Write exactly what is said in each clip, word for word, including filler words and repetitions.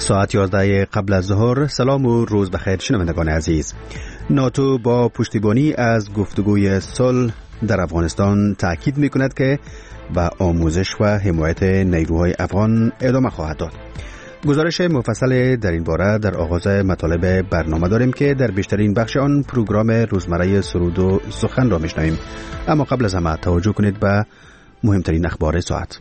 ساعت یازده قبل از ظهر. سلام و روز بخیر شنوندگان عزیز. ناتو با پشتیبانی از گفتگوی صلح در افغانستان تاکید می‌کند که با آموزش و حمایت نیروهای افغان ادامه خواهد داد. گزارش مفصل در این باره در آغاز مطالب برنامه داریم که در بیشترین بخش آن پروگرام روزمره سرود و سخن را میشنویم. اما قبل از همه توجه کنید به مهمترین اخبار ساعت.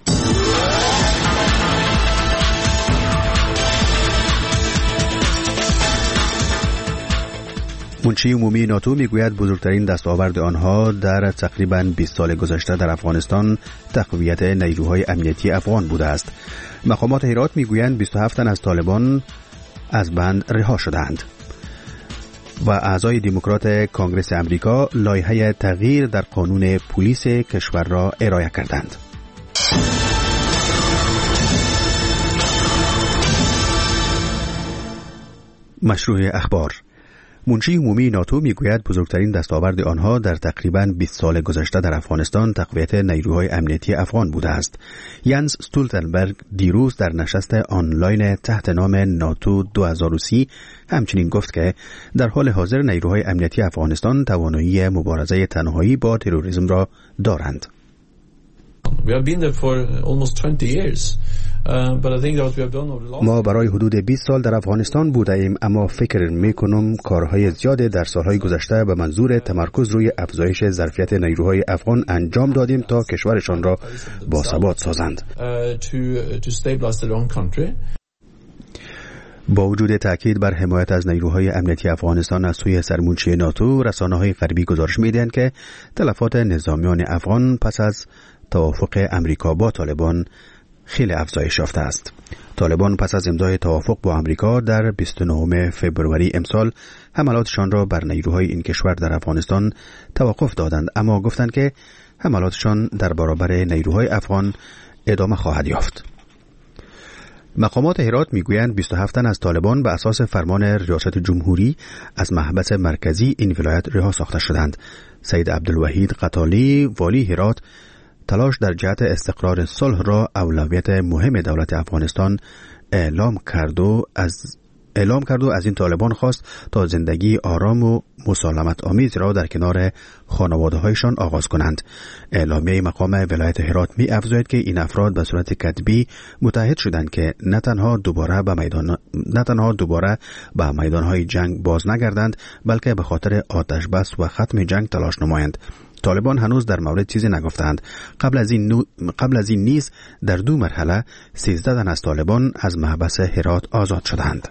منشی عمومی ناتو میگوید بزرگترین دستاورد آنها در تقریباً بیست سال گذشته در افغانستان تقویت نیروهای امنیتی افغان بوده است. مقامات هرات میگویند بیست و هفت تن از طالبان از بند رها شدند. و اعضای دموکرات کانگرس امریکا لایحه تغییر در قانون پلیس کشور را ارائه کردند. مشروع اخبار. منشی عمومی ناتو میگوید بزرگترین دستاورد آنها در تقریباً بیست سال گذشته در افغانستان تقویت نیروهای امنیتی افغان بوده است. یانس استولتنبرگ دیروز در نشست آنلاین تحت نام ناتو دو هزار و سی همچنین گفت که در حال حاضر نیروهای امنیتی افغانستان توانایی مبارزه تنهایی با تروریسم را دارند. We have been there for almost twenty years. ما برای حدود بیست سال در افغانستان بوده ایم، اما فکر می کنم کارهای زیاده در سالهای گذشته به منظور تمرکز روی افزایش ظرفیت نیروهای افغان انجام دادیم تا کشورشان را باثبات سازند. با وجود تاکید بر حمایت از نیروهای امنیتی افغانستان از سوی سرمنشی ناتو، رسانه‌های غربی گزارش می‌دهند که تلفات نظامیان افغان پس از توافق امریکا با طالبان خیلی افزایش یافته است. طالبان پس از امضای توافق با امریکا در بیست و نهم فوریه امسال حملاتشان را بر نیروهای این کشور در افغانستان توقف دادند، اما گفتند که حملاتشان در برابر نیروهای افغان ادامه خواهد یافت. مقامات هرات میگویند بیست و هفت تن از طالبان به اساس فرمان ریاست جمهوری از محبس مرکزی این ولایت رها ساخته شدند. سید عبدالوحید قطالی والی هرات تلاش در جهت استقرار صلح را اولویت مهم دولت افغانستان اعلام کرد و از اعلام کرد و از این طالبان خواست تا زندگی آرام و مسالمت آمیز را در کنار خانواده‌هایشان آغاز کنند. اعلامیه مقام ولایت هرات می افزاید که این افراد به صورت کتبی متحد شدند که نه تنها دوباره به میدان نه تنها دوباره به میدان‌های جنگ باز نگردند، بلکه به خاطر آتش بس و ختم جنگ تلاش نمایند. طالبان هنوز در مورد چیزی نگفتند. قبل از این نو... قبل از این نیز در دو مرحله سیزده تن از طالبان از محبس هرات آزاد شدند.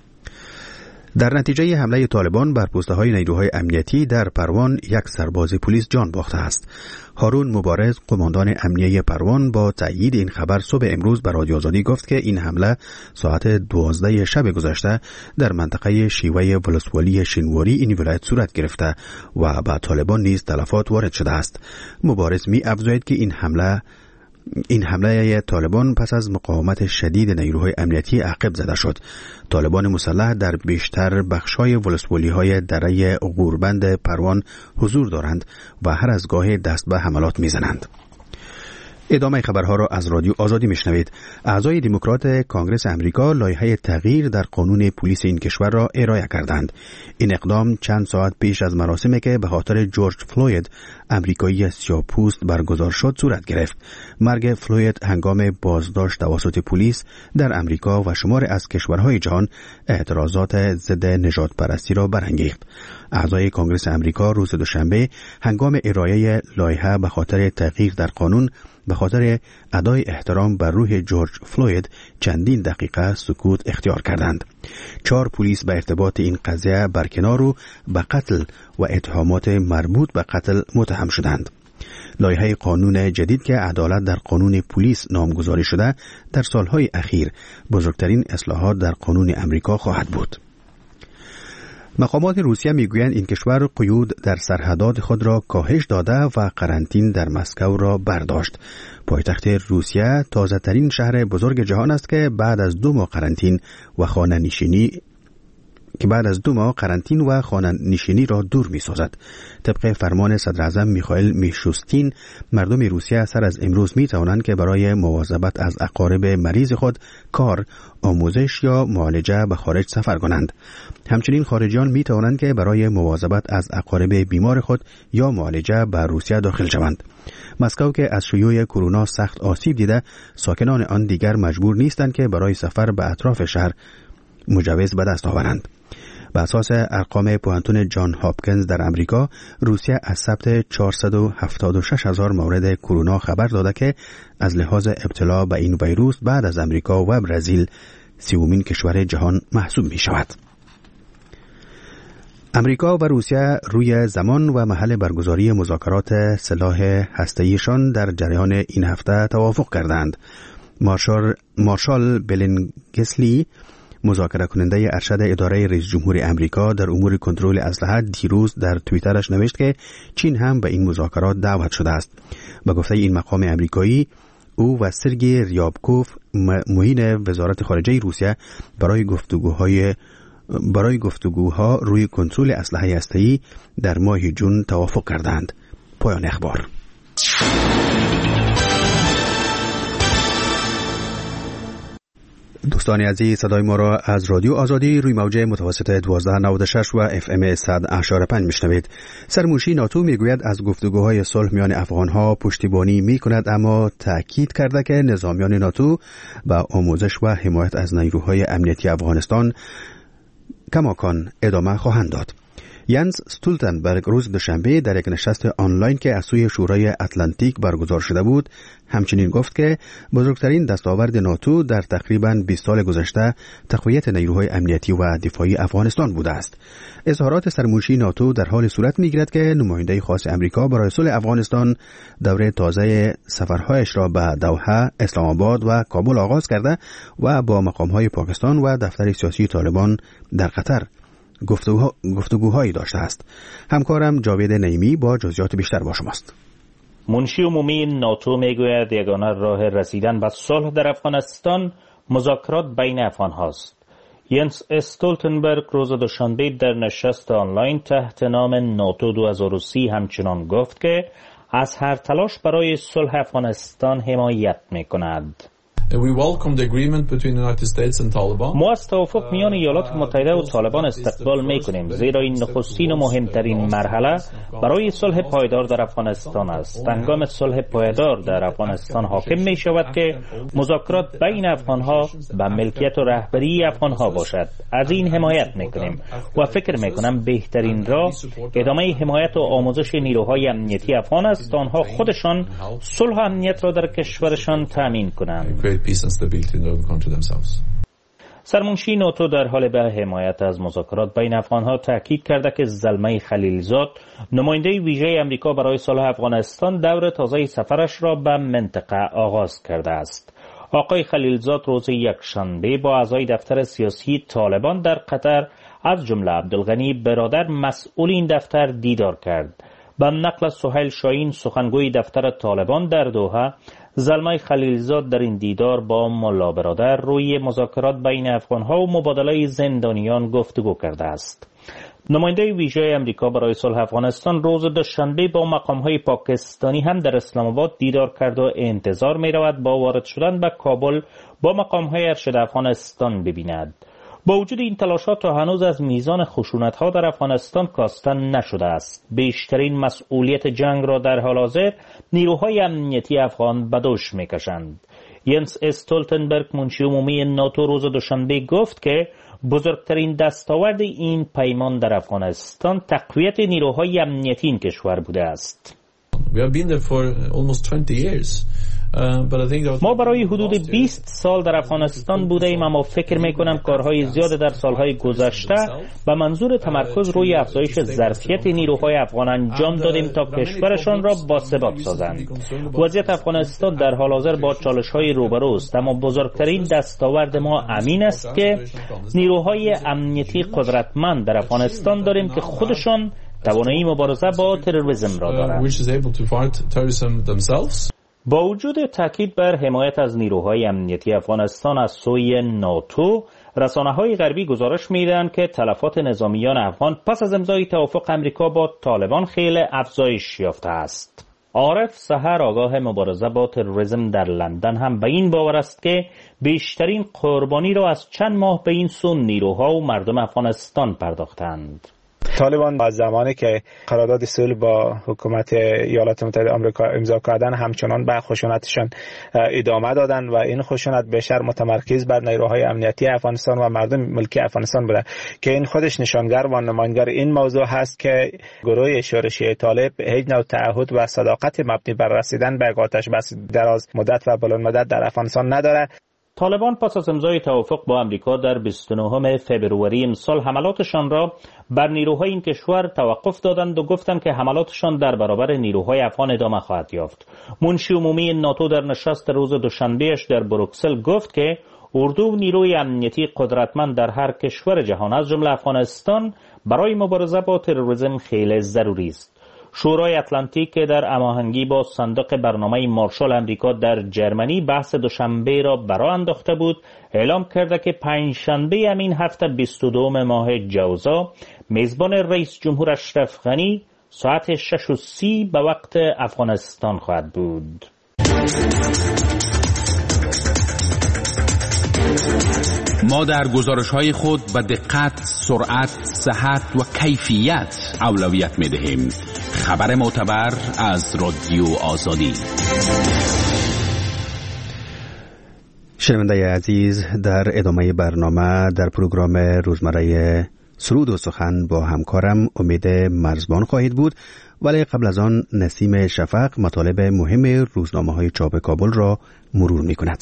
در نتیجه حمله طالبان بر پوسته‌های نیروهای امنیتی در پروان یک سرباز پلیس جان باخته است. هارون مبارز قماندان امنیه پروان با تأیید این خبر صبح امروز به رادیو آزادی گفت که این حمله ساعت دوازده شب گذشته در منطقه شیوه ولسوالی شینواری این ولایت صورت گرفته و به طالبان نیز تلفات وارد شده است. مبارز می افزاید که این حمله این حمله طالبان پس از مقاومت شدید نیروهای امنیتی عقب زده شد. طالبان مسلح در بیشتر بخش‌های ولسوالی‌های دره غوربند پروان حضور دارند و هر از گاهی دست به حملات می‌زنند. ادامه خبرها را از رادیو آزادی میشنوید. اعضای دموکرات کانگرس امریکا لایحه تغییر در قانون پلیس این کشور را ارائه کردند. این اقدام چند ساعت پیش از مراسمی که به خاطر جورج فلوید امریکایی سیاه‌پوست برگزار شد صورت گرفت. مرگ فلوید هنگام بازداشت توسط پلیس در امریکا و شمار از کشورهای جهان اعتراضات ضد نژاد پرستی را برانگیخت. اعضای کانگرس امریکا روز دوشنبه هنگام ارائه لایحه به خاطر تغییر در قانون به خاطر ادای احترام بر روح جورج فلوید چندین دقیقه سکوت اختیار کردند. چهار پلیس به ارتباط این قضیه برکنار و به قتل و اتهامات مربوط به قتل متهم شدند. لایحه قانون جدید که عدالت در قانون پلیس نامگذاری شده در سالهای اخیر بزرگترین اصلاحات در قانون امریکا خواهد بود. مقامات روسیه میگویند این کشور قیود در سرحدات خود را کاهش داده و قرنطین در مسکو را برداشت. پایتخت روسیه تازه ترین شهر بزرگ جهان است که بعد از دو ماه قرنطین و خانه نشینی که بعد از دو ماه قرنطین و خانه نشینی را دور می سازد. طبق فرمان صدر اعظم میخائیل میشوستین، مردم روسیه سر از امروز می توانند که برای مواظبت از اقارب مریض خود کار، آموزش یا معالجه به خارج سفر کنند. همچنین خارجیان می توانند که برای مواظبت از اقارب بیمار خود یا معالجه به روسیه داخل شوند. مسکو که از شیوع کرونا سخت آسیب دیده، ساکنان آن دیگر مجبور نیستند که برای سفر به اطراف شهر مجوز به دست آورند. بر اساس ارقام پوهنتون جان هاپکینز در امریکا، روسیه از ثبت چهارصد و هفتاد و شش هزار مورد کرونا خبر داده که از لحاظ ابتلا به این ویروس بعد از امریکا و برزیل سومین کشور جهان محسوب می شود. امریکا و روسیه روی زمان و محل برگزاری مذاکرات سلاح هسته‌ایشان در جریان این هفته توافق کردند. مارشال مارشال بلینگسلی، مذاکره کننده ارشد اداره رئیس جمهور امریکا در امور کنترل اسلحه، دیروز در توییترش نوشت که چین هم به این مذاکرات دعوت شده است. به گفته این مقام امریکایی، او و سرگئی ریابکوف، معین وزارت خارجه روسیه، برای گفتگوهای برای گفتگوها روی کنترل اسلحه هسته‌ای در ماه جون توافق کردند. پایان اخبار. دوستان عزیز، صدای ما را از رادیو آزادی روی موج متوسط دوازده نود و شش و اف ام صد و پنج میشنوید. سرمنشی ناتو میگوید از گفتگوهای صلح میان افغانها پشتیبانی میکند، اما تاکید کرده که نظامیان ناتو با آموزش و حمایت از نیروهای امنیتی افغانستان کماکان ادامه خواهند داد. ینس استولتنبرگ روز دوشنبه در یک نشست آنلاین که از سوی شورای اتلانتیک برگزار شده بود، همچنین گفت که بزرگترین دستاورد ناتو در تقریباً بیست سال گذشته تقویت نیروهای امنیتی و دفاعی افغانستان بوده است. اظهارات سرمنشی ناتو در حال صورت می‌گیرد که نماینده خاص امریکا برای صلح افغانستان دوره تازه سفرهایش را به دوحه، اسلام آباد و کابل آغاز کرده و با مقام‌های پاکستان و دفتر سیاسی طالبان در قطر گفتگوها گفتگوهایی داشته است. همکارم جاوید نعیمی با جزئیات بیشتر با شماست. منشی عمومی ناتو میگوید یگانه راه رسیدن به صلح در افغانستان مذاکرات بین افغان هاست. ینس استولتنبرگ روز دوشنبه در نشست آنلاین تحت نام ناتو دو هزار و سی همچنان گفت که از هر تلاش برای صلح افغانستان حمایت میکند. We welcome the agreement between the United States and Taliban. ما از توافق میان ایالات متحده و طالبان استقبال میکنیم، زیرا این نخستین و مهمترین مرحله برای صلح پایدار در افغانستان است. هنگام صلح پایدار در افغانستان حاکم می شود که مذاکرات بین افغانها به ملکیت و رهبری افغانها باشد. از این حمایت میکنیم و فکر میکنم بهترین راه ادامه حمایت و آموزش نیروهای امنیتی افغان است تا آنها خودشان صلح و امنیت را در کشورشان تامین کنند. Peace and stability in their country themselves. سرمنشی ناتو در حال به حمایت از مذاکرات بین افغانها تاکید کرده که زلمه خلیلزاد، نماینده ویژه امریکا برای صلح افغانستان، دور تازه سفرش را به منطقه آغاز کرده است. آقای خلیلزاد روز یکشنبه با اعضای دفتر سیاسی طالبان در قطر از جمله عبدالغنی برادر مسئول این دفتر دیدار کرد. به نقل سهیل شاهین سخنگوی دفتر طالبان در دوحه، زلمه خلیلزاد در این دیدار با ملا برادر روی مذاکرات بین افغانها و مبادله زندانیان گفتگو کرده است. نماینده ویژه امریکا برای صلح افغانستان روز دوشنبه با مقام‌های پاکستانی هم در اسلام آباد دیدار کرد و انتظار می‌رود با وارد شدن به کابل با مقام‌های ارشد افغانستان ببیند. با وجود این تلاشات تا هنوز از میزان خشونت‌ها در افغانستان کاسته نشده است. بیشترین مسئولیت جنگ را در حال حاضر نیروهای امنیتی افغان به دوش می‌کشند. ینس استولتنبرگ منشی عمومی ناتو روز دوشنبه گفت که بزرگترین دستاورد این پیمان در افغانستان تقویت نیروهای امنیتی این کشور بوده است. We have been there for almost twenty years. ما برای حدود بیست سال در افغانستان بوده ایم، اما فکر میکنم کارهای زیاد در سالهای گذشته به منظور تمرکز روی افزایش ظرفیت نیروهای افغان انجام دادیم تا کشورشان را باثبات سازند. وضعیت افغانستان در حال حاضر با چالش‌های روبروست، اما بزرگترین دستاورد ما امین است که نیروهای امنیتی قدرتمند در افغانستان داریم که خودشان توانایی مبارزه با تروریسم را دارند. با وجود تاکید بر حمایت از نیروهای امنیتی افغانستان از سوی ناتو، رسانه‌های غربی گزارش می‌دهند که تلفات نظامیان افغان پس از امضای توافق امریکا با طالبان خیلی افزایش یافته است. عارف سحر، آگاه مبارزه با تروریسم در لندن، هم به این باور است که بیشترین قربانی را از چند ماه به این سو نیروها و مردم افغانستان پرداختند. طالبان از زمانی که قرارداد صلح با حکومت ایالات متحده آمریکا امضا کردن همچنان به خشونتشان ادامه دادن و این خشونت بیشتر متمرکز بر نیروهای امنیتی افغانستان و مردم ملکی افغانستان بوده که این خودش نشانگر و نماینگر این موضوع هست که گروه شورشی طالب هیچ نوع تعهد و صداقت مبنی بر رسیدن به آتش بس دراز مدت و بلند مدت در افغانستان نداره. طالبان پس از امضای توافق با امریکا در بیست و نهم فوریه امسال حملاتشان را بر نیروهای این کشور توقف دادند و گفتند که حملاتشان در برابر نیروهای افغان ادامه خواهد یافت. منشی عمومی ناتو در نشست روز دوشنبهش در بروکسل گفت که اردو و نیروی امنیتی قدرتمند در هر کشور جهان از جمله افغانستان برای مبارزه با تروریسم خیلی ضروری است. شورای اتلانتیک که در هماهنگی با صندوق برنامه مارشال امریکا در جرمنی بحث دوشنبه را برآ انداخته بود، اعلام کرده که پنجشنبه همین هفته بیست و دو ماه جوزا میزبان رئیس جمهور اشرف غنی ساعت شش و سی به وقت افغانستان خواهد بود. ما در گزارش‌های خود به دقت، سرعت، صحت و کیفیت اولویت می‌دهیم. خبر معتبر از رادیو آزادی. شنونده عزیز، در ادامه برنامه در پروگرام روزمره سرود و سخن با همکارم امید مرزبان خواهید بود، ولی قبل از آن نسیم شفق مطالب مهم روزنامه‌های چاپ کابل را مرور می‌کند.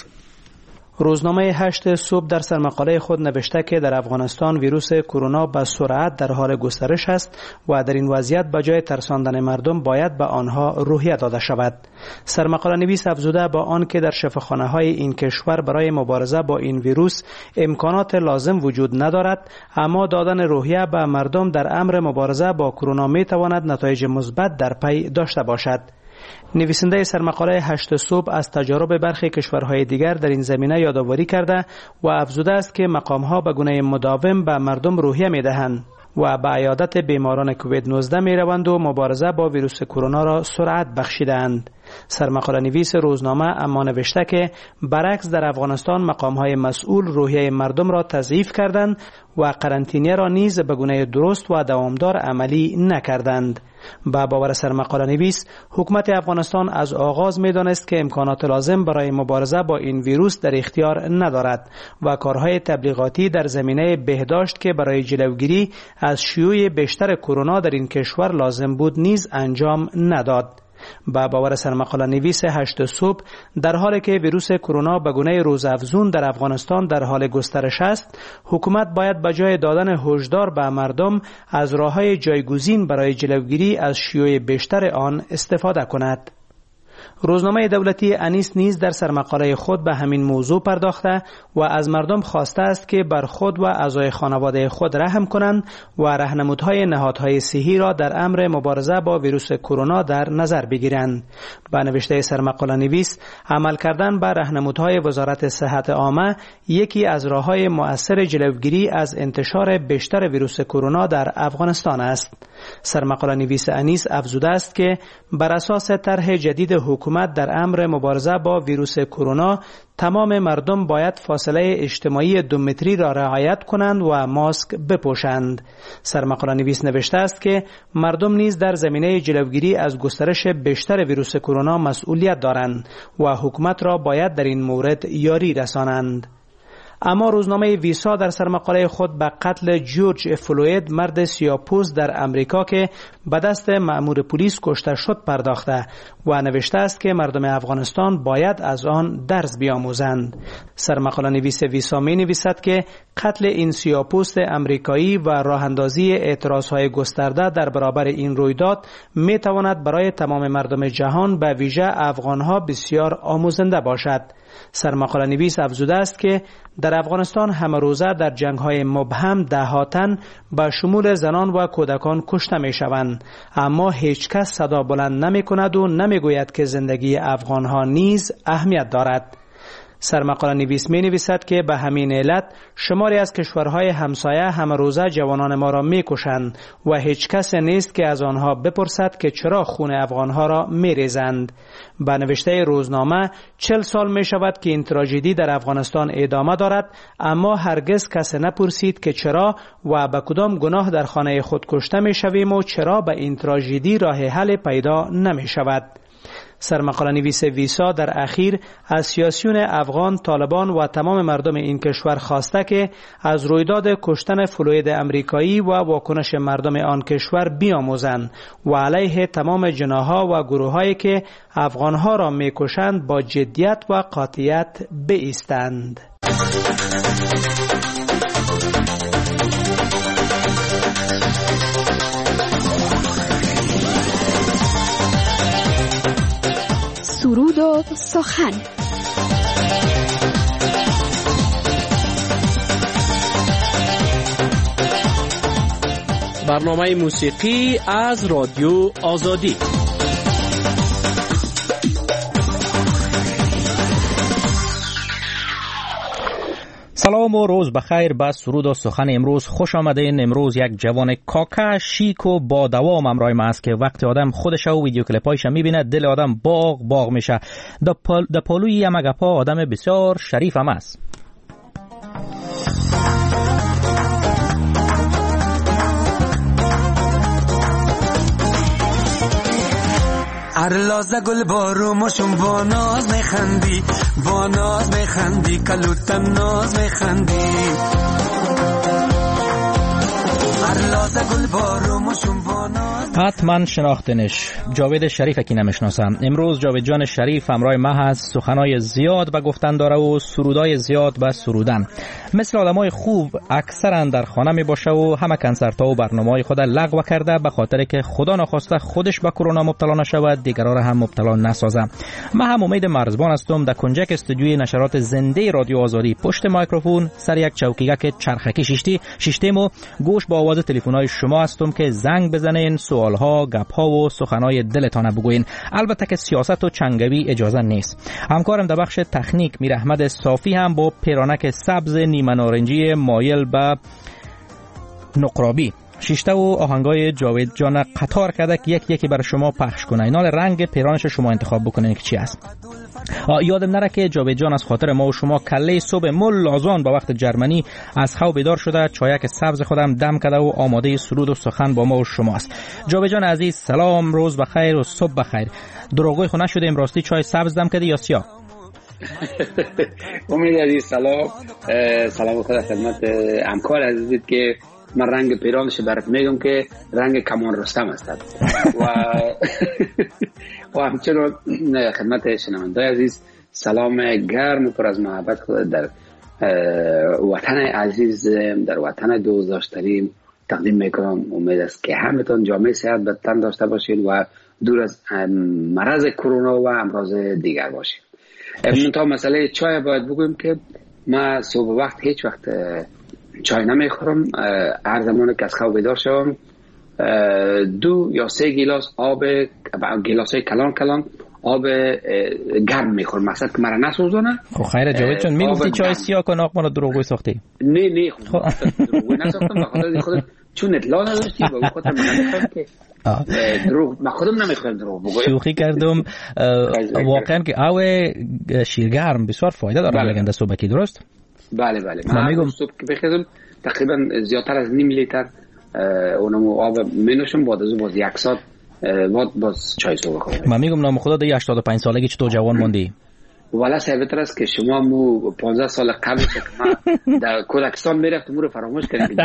روزنامه هشت صبح در سرمقاله خود نوشته که در افغانستان ویروس کرونا به سرعت در حال گسترش است و در این وضعیت به جای ترساندن مردم باید به آنها روحیه داده شود. سرمقاله نویس افزوده با آن که در شفاخانه‌های این کشور برای مبارزه با این ویروس امکانات لازم وجود ندارد، اما دادن روحیه به مردم در امر مبارزه با کرونا می تواند نتایج مثبت در پی داشته باشد. نویسنده سرمقاله هشت صبح از تجارب برخی کشورهای دیگر در این زمینه یادآوری کرده و افزوده است که مقامها به گونه مداوم به مردم روحیه می‌دهند و به عیادت بیماران کووید نوزده می‌روند و مبارزه با ویروس کرونا را سرعت بخشیدند. سرمقاله نویس روزنامه اما نوشته که برعکس در افغانستان مقام‌های مسئول روحیه مردم را تضعیف کردند و قرنطینه را نیز به گونه درست و دوامدار عملی نکردند. با باور سرمقاله نویس، حکومت افغانستان از آغاز می‌دانست که امکانات لازم برای مبارزه با این ویروس در اختیار ندارد و کارهای تبلیغاتی در زمینه بهداشت که برای جلوگیری از شیوع بیشتر کرونا در این کشور لازم بود نیز انجام نداد. با باور سرمقاله نویس هشت صبح، در حالی که ویروس کرونا به گونه روزافزون در افغانستان در حال گسترش است، حکومت باید به جای دادن هشدار به مردم از راه‌های جایگزین برای جلوگیری از شیوع بیشتر آن استفاده کند. روزنامه دولتی انیس نیز در سرمقاله خود به همین موضوع پرداخته و از مردم خواسته است که بر خود و اعضای خانواده خود رحم کنند و راهنمودهای نهادهای صحی را در امر مبارزه با ویروس کرونا در نظر بگیرند. با نوشته سرمقاله نویس، عمل کردن بر راهنمودهای وزارت صحت عامه یکی از راه‌های مؤثر جلوگیری از انتشار بیشتر ویروس کرونا در افغانستان است. سرمقاله نویس انیس افزوده است که بر اساس طرح جدید حکومت در امر مبارزه با ویروس کرونا، تمام مردم باید فاصله اجتماعی دو متری را رعایت کنند و ماسک بپوشند. سرمقاله نویس نوشته است که مردم نیز در زمینه جلوگیری از گسترش بیشتر ویروس کرونا مسئولیت دارند و حکومت را باید در این مورد یاری رسانند. اما روزنامه ویسا در سرمقاله خود به قتل جورج فلوید، مرد سیاه‌پوست در امریکا که به دست مأمور پلیس کشته شد پرداخته و نوشته است که مردم افغانستان باید از آن درس بیاموزند. سرمقاله نویس ویسا می نویسد که قتل این سیاه‌پوست امریکایی و راهاندازی اعتراضهای گسترده در برابر این رویداد می تواند برای تمام مردم جهان به ویژه افغانها بسیار آموزنده باشد. سرمقاله نویس افزوده است که در افغانستان همه روزه در جنگ‌های مبهم ده‌ها تن به شمول زنان و کودکان کشته می‌شوند، اما هیچ کس صدا بلند نمی‌کند و نمی‌گوید که زندگی افغان‌ها نیز اهمیت دارد. سرمقاله نویس می نویسد که به همین علت شماری از کشورهای همسایه همه روزه جوانان ما را می کشند و هیچ کس نیست که از آنها بپرسد که چرا خون افغانها را می ریزند. به نوشته روزنامه چل سال می شود که این تراژدی در افغانستان ادامه دارد، اما هرگز کس نپرسید که چرا و به کدام گناه در خانه خود کشته می شویم و چرا به این تراژدی راه حل پیدا نمی شود. سرمقاله نویس ویسا در اخیر از سیاسیون افغان، طالبان و تمام مردم این کشور خواسته که از رویداد کشتن فلوید امریکایی و واکنش مردم آن کشور بیاموزند و علیه تمام جناح‌ها و گروه‌هایی که افغان‌ها را می‌کشند با جدیت و قاطعیت بایستند. سرود و سخن. برنامه موسیقی از رادیو آزادی. سلام و روز بخیر. با سرود و سخن امروز خوش آمدین. امروز یک جوان کاکا شیک و با دوام همراه ما است که وقتی آدم خودش و ویدیو کلیپایش میبینه دل آدم باغ باغ میشه. در پال پالوی یمگپا آدم بسیار شریف هم است. ارلازه گل بارو مشون با ناز میخندی، با ناز میخندی، کلوتن ناز میخندی. ارلازه گل بارو مشون با ناز. حتما شناختنش. جاوید شریف کی نمیشناسم. امروز جاوید جان شریف همراه ما هست. سخنای زیاد و گفتن داره و سرودای زیاد و سرودن. مثل آدمای خوب اکثرا در خانه می باشه و همه کنسرت ها و برنامه‌های خود لغو کرده به خاطر که خدا نخواسته خودش به کرونا مبتلا نشود، دیگران را هم مبتلا نسازه. من هم امید مرزبان هستم در کنجک استودیوی نشرات زنده رادیو آزادی پشت میکروفون سر یک چوکیگه که چرخکی شیشتی شیشتیم و گوش با آواز تلفن‌های شما هستم که زنگ بزنین، سوالها، گپ‌ها و سخنای دلتان بگوین. البته که سیاست و چنگوی اجازه نیست. همکارم در بخش تکنیک میر احمد صافی هم با پیرانک سبز نیمه نارنجی مایل به نقرابی شیشته و آهنگای جاوید جان قطار کرده که یک یکی برای شما پخش کنه. اینال رنگ پیرانش شما انتخاب بکنین که چی است. یادم نره که جاوید جان از خاطر ما و شما کله صبح ملازان با وقت جرمنی از خواب بیدار شده، چایک سبز خودم دم کرده و آماده سرود و سخن با ما و شماست. جاوید جان عزیز سلام، روز بخیر و صبح بخیر. دروغوی خو نشدیم، راستی چای سبز دم کردی یا سیاه؟ امید عزیز سلام. سلام خدا خدمت همکار عزیزت که من رنگ پیرانش برات میگم که رنگ کمان رستم است و و همچنین خدمت شنوندگان عزیز سلام گرم و پر از محبت خدا در وطن عزیز، در وطن دوست داشتنی تقدیم میکنم. امید است که همتون جامعه صحت به تن داشته باشین و دور از مرض کرونا و امراض دیگر باشین. منتها مسئله چای باید بگویم که من صبح وقت هیچ وقت چای نمیخورم. هر زمان که از خواب بیدار شوم دو یا سه گیلاس آب، گیلاسای کلان کلان آب گرم میخورم، مقصد که مرا نسوزونه. خب خیره جاوید چون میگفتی چای سیاه کن آق منو دروغوی ساختی. نه نه خب دروغوی نساختم، بخاطر خودم چون اطلاع نداشتی و بخاطر من نمیخوام که دروغ من خودم نمیخوام دروغ بگم. شوخی کردم. واقعا که آب شیرگرم بسیار فایده داره میگن در صبحی، درست؟ بله بله. من میگم صبح که بخیزم تقریبا زیادتر از نیم لیتر اونم آب مینوشم، بعد از باز یک ساعت بعد باز چای صبح خورم. من میگم نام خدا دیگه هشتاد و پنج سالگی چطور جوان موندی؟ والا ثابت است که شما مو پانزده سال قبل که من در کودکستان میرفتم مو رو فراموش کردید.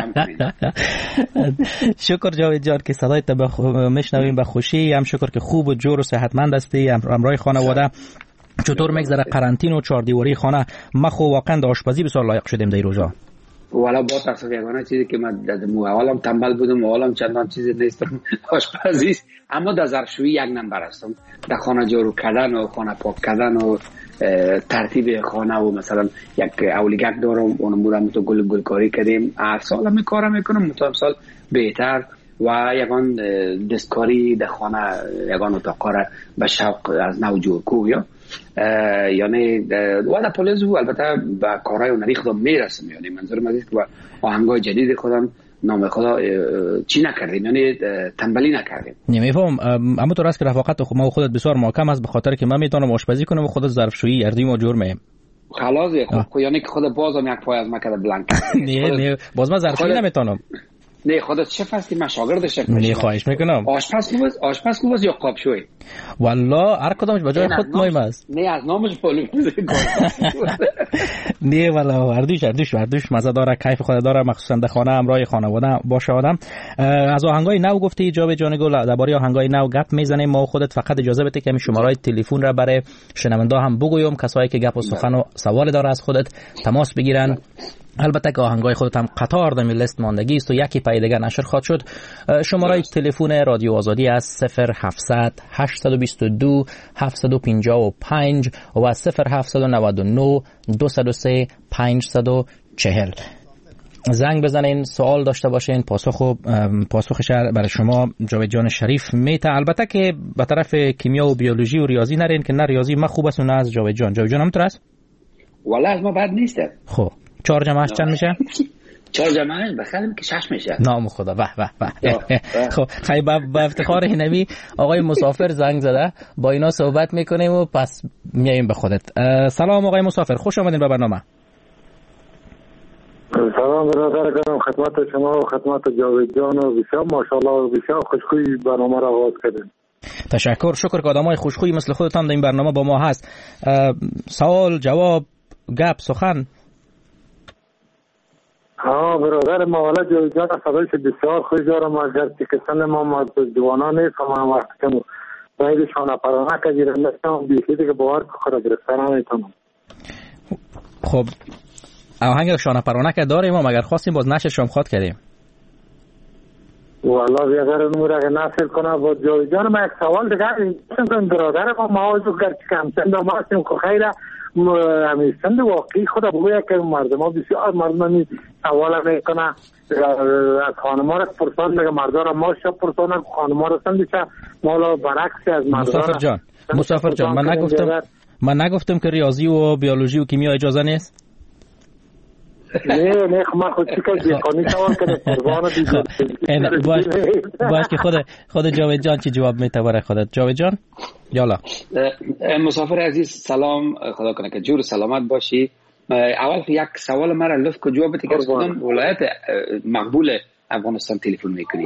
شکر جاوید جان که صدایت بخ... میشنویم به خوشی. هم شکر که خوب و جور و صحتمند هستی، همراه خانواده. چطور میگذره قرنطینه و چهار دیواری خانه؟ ما خو واقعا در آشپزی بسیار لایق شدیم در روزا. والا با تصفیه یگانه چیزی که من در اولم تنبل بودم، اولم چندان چیزی نیستم آشپزی، اما در ظرفشویی یک نمبر هستم. در خانه جارو کردن و خانه پاک کردن و ترتیب خانه و مثلا یک اولیگک دارم اونم بودم تو گل گلکاری کردیم. هر سال هم کارم میکنم، تو امسال بهتر و یگان دستکاری در خانه یگان اتاق را به شوق از نو جور کو یا یعنی و در پولیزو البته به کارهای هنری خودم میرسم. یعنی منظورم از که با آهنگای جدید خودم نام خدا چی نکردیم، یعنی تنبلی نکردیم. نمیفهم. اما تو راست که رفاقت ما و خودت بسیار محکم است، به خاطر که من میتونم آشپزی کنم و خودت ظرفشویی یردیم و جور میم. خلاص خب یعنی که خود بازم یک پای از ما کرده بلند کرد. نه نه باز من ظرفشویی نمیتونم. نه خودت شف هستی، من شاگرد شف. نه خواهش میکنم. آشپز خوبه، آشپز خوبه یا قابشوی؟ والله هر کدامش به جای خود مهم است. نه از نامش پولو. نه والله هر دوش هر دوش هر دوش مزه داره، کیف خود داره، مخصوصا در خانه همراه خانواده باشه آدم. از آهنگای نو گفتی جاوید جان گل، درباره آهنگای نو گپ میزنیم ما خودت. فقط اجازه بده که شماره تلفن را برای شنونده هم بگویم، کسایی که گپ و سخن و سوال داره از خودت تماس بگیرن. البته که آهنگای خودت هم قطار در لیست ماندگی است و یکی پای دیگه نشر خواهد شد. شماره تلفن رادیو آزادی است صفر هفتصد هشتصد و بیست و دو هفتصد و پنجاه و پنج و صفر هفتصد و نود و نه دویست و سه پانصد و چهل. زنگ بزنین، سوال داشته باشین، پاسخ پاسخش برای شما جاوید جان شریف میته. البته که به طرف کیمیا و بیولوژی و ریاضی نرین که نه ریاضی ما خوب است و نه از جاوید جان. جاوید جان هم تو است؟ والله از ما بد نیست. خب چهار جمعش چند میشه؟ چهار جمعش بخیرم که شش میشه. نام خدا. واه واه واه. خب خیلی با افتخار هنوی آقای مسافر زنگ زده، با اینا صحبت میکنیم و پس میایم به خودت. سلام آقای مسافر، خوش آمدین به برنامه. سلام برادر گرامی، خدمت شما و خدمت جاوید جان و بسیار ماشاءالله بسیار خوشخوی برنامه را آغاز کردین. تشکر، شکر که آدمای خوشخوی مثل خودت هم در این برنامه با ما هست. سوال جواب گپ سخن. ها برادر ما والا جاوید جان خبرش بسیار خوش دارم، اگر که سن ما ما جوانان نیست ما وقت کم باید شانه پرانه که گرفتم بیشیده که باور که خود گرفتن نمیتونم. خب آهنگ شانه پرانه که داریم ما مگر خواستیم باز نشر شام خواد کردیم. والا بیادر نمور اگر نشر کنم با جاوید جان ما یک سوال دیگر کنم برادر ما موازو گرد که همچند ما هستیم که خیره همیستند واقعی خدا بگوید که مردم ها بسیار مردم همی سوال میکنه از خانما را پرسان میگه مردم را ما شب پرسانن خانما را سندیشه مالا برعکسی از مردم. مسافر جان مسافر جان من نگفتم من نگفتم که ریاضی و بیولوژی و کیمیا اجازه نیست. نه نه من خود چیکار دیگانی سوال کنه قربان دیگه باش باش که خود خود جاوید جان چی جواب میده برای خودت. جاوید جان یالا. مسافر عزیز سلام، خدا کنه که جور سلامت باشی. اول یک سوال مرا لطف کن جواب بده که از کدام ولایت مقبول افغانستان تلفن میکنی؟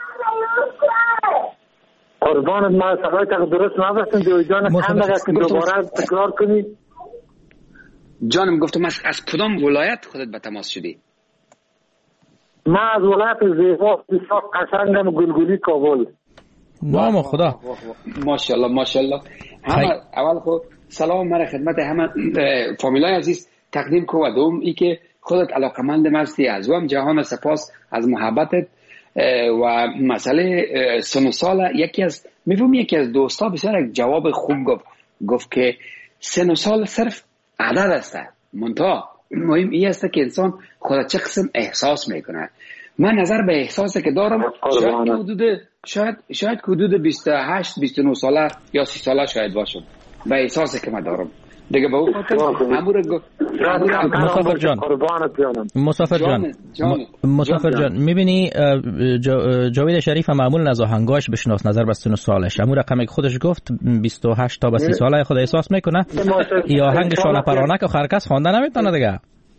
قربانت ما سوال تا درست نبستم جاوید جان چند دقیقه که دوباره تکرار کنی. جانم گفتم از از کدام ولایت خودت به تماس شدی؟ من از ولایت زیبا بسیار قشنگم گلگلی کابل. نام خدا. ماشاءالله ماشاءالله. همه اول خود سلام مرا خدمت همه فامیلای عزیز تقدیم کو و دوم ای که خودت علاقمند مستی از وام جهان سپاس از محبتت و مسئله سن و سال. یکی از میفهم یکی از دوستا بسیار یک جواب خوب گفت، گفت که سن و سال صرف عدد است، منتها مهم این است که انسان خود چه قسم احساس میکنه. من نظر به احساسی که دارم شاید حدود شاید شاید حدود بیست و هشت بیست و نه ساله یا سی ساله شاید باشم به احساسی که من دارم دیگه. به اون خاطر امور مسافر جان مسافر جان مسافر جان میبینی جاوید شریف معمول از آهنگاش بشناس نظر به سن و سالش امور رقمی که خودش گفت بیست و هشت تا به سی ساله خود احساس میکنه. یا آهنگ شانه پرانه که خرکس خوانده نمیتونه دیگه.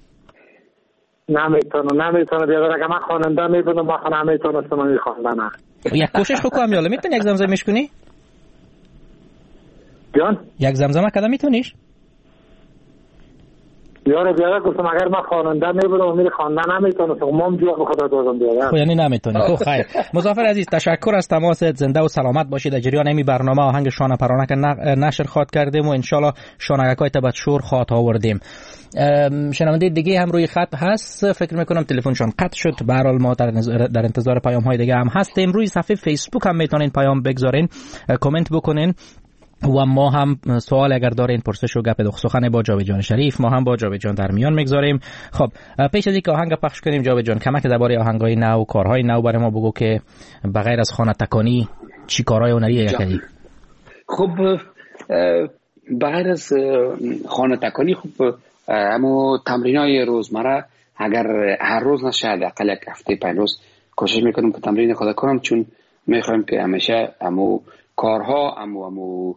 نمیتونه نمیتونه دیگه اگه من خواننده میبونم ما خانه نمیتونه سمانی خواندنه. یک کوشش بکنم یالا میتونی یک زمزمه کنی؟ جان یک زمزمه کده میتونیش؟ یاره بیاره گفتم اگر من خواننده میبودم و میری خواندن نمیتونه سمام جواب خدا دادم بیاره. خب یعنی نمیتونی. خب خیر. مسافر عزیز تشکر از تماست، زنده و سلامت باشید. در جریان این برنامه آهنگ شانه پرانه که نشر خواد کردیم و انشالله شانگکای تبت شور خواد آوردیم. شنونده دیگه هم روی خط هست، فکر میکنم تلفنشون قطع شد. به هر حال ما در, در انتظار پیام های دیگه هم هستیم. روی صفحه فیسبوک هم میتونین پیام بگذارین، کامنت بکنین. و ما هم سوال اگر دارین پرسش و گپ سخن با جاوید جان شریف ما هم با جاوید جان در میان میگذاریم. خب پیش از اینکه آهنگ پخش کنیم جاوید جان کمک درباره آهنگای نو کارهای نو برای ما بگو که بغیر از خانه تکانی چی کارهای هنری کردی؟ خب بغیر از خانه تکانی خب اما تمرینای روزمره اگر هر روز نشه حداقل یک هفته پنج روز کوشش میکنم که تمرین خود کنم چون میخوایم که همیشه امو کارها امو امو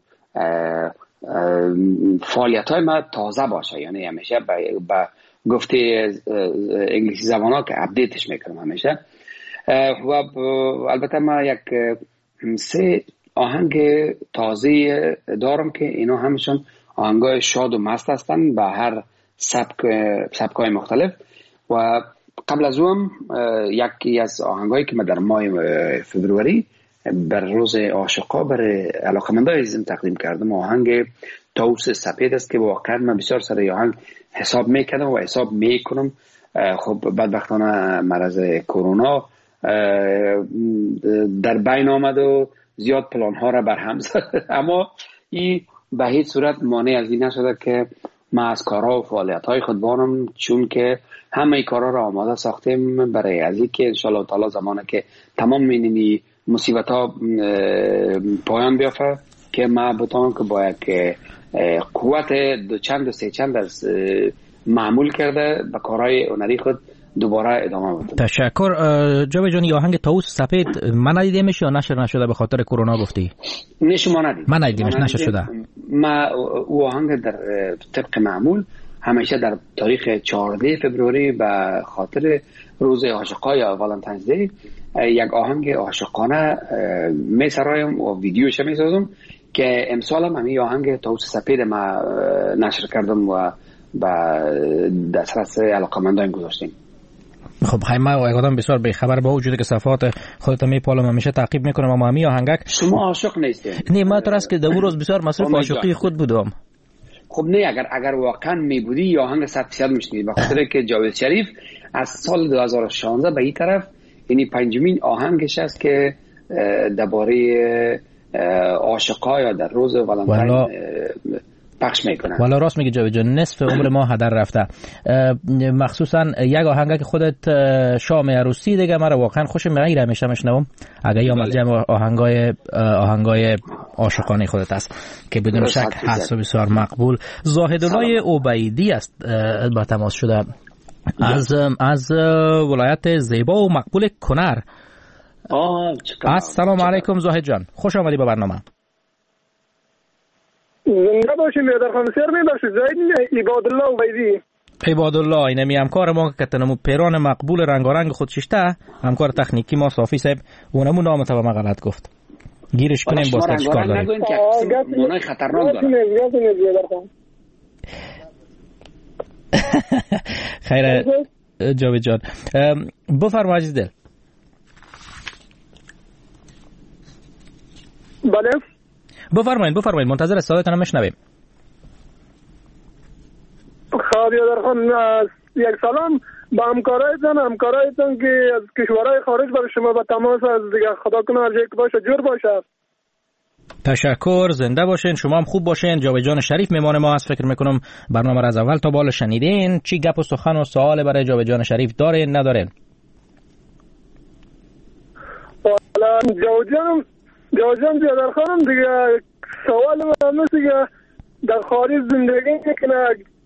فعالیت های ما تازه باشه یعنی همیشه با گفته انگلیسی زبان ها که اپدیتش میکنم همیشه. و البته ما یک سه آهنگ تازه دارم که اینا همشون آهنگای شاد و مست هستن با هر سبک سبکای مختلف. و قبل از اون یکی از آهنگایی که ما در ماه فبروری بر روز عاشقا برای علاقمندای عزیزم تقدیم کردم آهنگ طاووس سپید است که واقعا من بسیار سر آهنگ حساب میکنم و حساب میکنم. خب بدبختانه مرض کرونا در بین آمد و زیاد پلان ها را برهم زد اما این به هیچ صورت مانع از این نشده که ما از کارها و فعالیت های خود بانم چون که همه ای کارها را آماده ساختیم برای از این که انشاءالله تعالی زمانه که تمام اینی مصیبت ها پایان بیافته که ما بتانم که با یک قوت دو چند و سه چند از معمول کرده به کارهای هنری خود دوباره ادامه بدم. تشکر. جاوید جان آهنگ طاووس سپید من ندیدمش یا نشر نشده به خاطر کرونا گفتی؟ نه شما ندید. من ندیدمش نشر شده. ما او آهنگ در طبق معمول همیشه در تاریخ چهارده فبروری به خاطر روز عاشقای یا والنتاینز دی یک آهنگ عاشقانه می سرایم و ویدیوش می سازم که امسال هم همین آهنگ طاووس سپید ما نشر کردم و با دسترس علاقمندان گذاشتیم. خب خیلی و آدم بسیار بی‌خبر با وجودی که صفات خودت میپالم همیشه تعقیب میکنم اما همین آهنگک شما عاشق نیستید؟ نه من تراس که در اون روز بسیار مصروف عاشقی خود بودم. خب نه اگر اگر واقعا میبودی یا آهنگ صد درصد میشنید به خاطر که جاوید شریف از سال دو هزار و شانزده به این طرف یعنی پنجمین آهنگش است که درباره عاشقا یا در روز والنتاین پخش میکنن. والا راست میگی جاوید جان نصف عمر ما هدر رفته مخصوصا یک آهنگ که خودت شام عروسی دیگه مرا واقعا خوش میگیره همیشه میشنوم اگه یا جمع آهنگای آهنگای عاشقانه خودت است که بدون شک هست و بسیار مقبول. زاهدالله عبیدی است با تماس شده از از ولایت زیبا و مقبول کنر. السلام علیکم زاهد جان خوش آمدی به برنامه. زنده باشین در خانسر میباشید زاید عبادالله عبیدی. عبادالله اینمی همکار ما که تنمو پیران مقبول رنگارنگ خود ششته همکار تکنیکی ما صافی صاحب اونمو نامت و ما غلط گفت گیرش کنیم باز چیکار داریم مونای خطرناک داره. خیر جاوید جان بفرما عزیز دل. بله بفرمایید بفرمایید منتظر صدایتون هم میشنویم. خب یادر خان یک سلام با همکارایتون همکارایتون که از کشورهای خارج برای شما با تماس از دیگه خدا کنه هر جایی که باشه جور باشه. تشکر زنده باشین شما هم خوب باشین. جاوید جان شریف میمان ما هست فکر میکنم برنامه را از اول تا بالا شنیدین. چی گپ و سخن و سوال برای جاوید جان شریف دارین ندارین؟ والا جاوید جان جاوید جان بیادر خانم دیگه سوال من است دیگه در خارج زندگی میکنه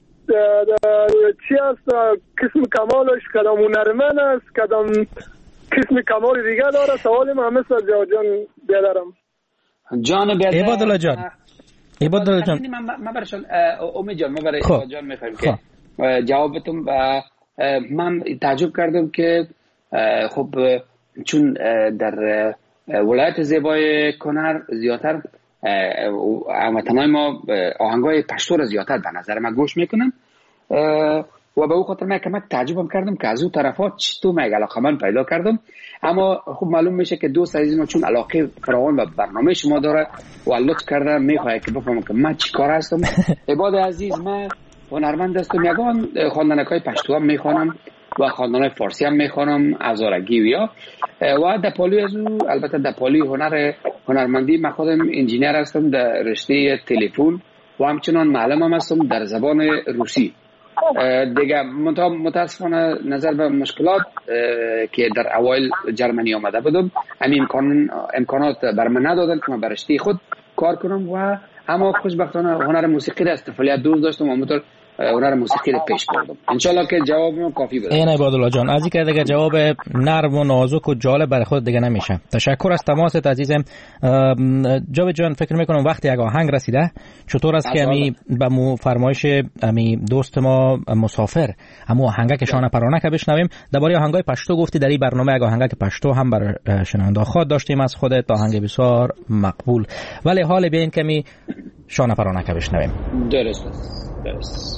چی است قسم کمالش کدام هنرمند است کدام قسم کمال دیگه داره سوال من مثل جاوید جان بیادرم. جان بیادر عبادالله جان عبادالله جان من برشان امید جان من برای عبادالله جان میخوایم که جوابتون من تعجب کردم که خب چون در ولایت زیبای کنر زیادتر هموطنای ما آهنگای پشتو را زیادتر به نظر من گوش میکنن و به او خاطر من کمک تعجبم کردم که از او طرفا چطور من علاقه من پیدا کردم. اما خب معلوم میشه که دوست عزیز ما چون علاقه فراوان به برنامه شما داره و لطف کرده میخواد که بفهمم که من چی کار هستم. عباد عزیز من هنرمند هستم یگان خواندنکای پشتو هم میخوانم و خواندنهای فارسی هم میخوانم، ازارگی و یا و در پالی از او البته در پالی هنر هنرمندی من خودم انجینیر هستم در رشته تلفن و همچنان معلم هم هستم در زبان روسی. دیگه متاسفانه نظر به مشکلات که در اوایل جرمنی آمده بودم همین امکان امکانات بر من ندادن که من بر رشته خود کار کنم و اما خوشبختانه هنر موسیقی را استفاده دوست داشتم و همونطور هنر موسیقی را پیش بردم. انشالله که جواب من کافی بود. این عبادالله جان از اینکه دیگه جواب نرم و نازک و جالب برای خود دیگه نمیشه. تشکر از تماست عزیزم. جاوید جان فکر میکنم وقتی یک آهنگ رسیده چطور است که امی به مو فرمایش امی دوست ما مسافر اما آهنگه که شانه پرانه که بشنویم. درباره آهنگای پشتو گفتی در این برنامه یک آهنگ که پشتو هم بر شنونده خود داشتیم از خودت آهنگ بسیار مقبول ولی حال ببین که می شانه پرانه که بشنویم. درست است. درست.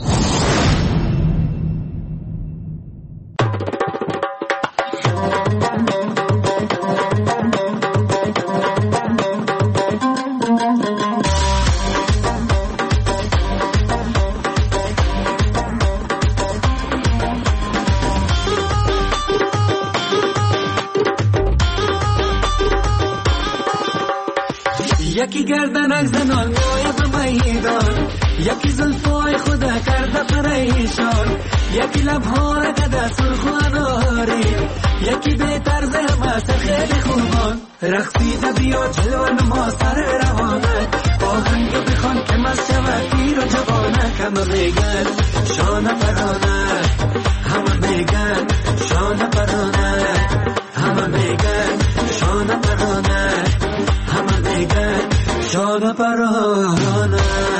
یکی گردنک زنان موی به میدان یکی زلفای خدا کرده پریشان یکی لبها را کده سرخ و اناری یکی به طرز همه خیلی خوبان رقصیده بیا جلو نما سر روانه آهنگو بخوان که مست شود پیر و جوانه همه میگن شانه پرانه همه میگن شانه پرانه همه میگن شانه پرانه همه میگن شانه پرانه.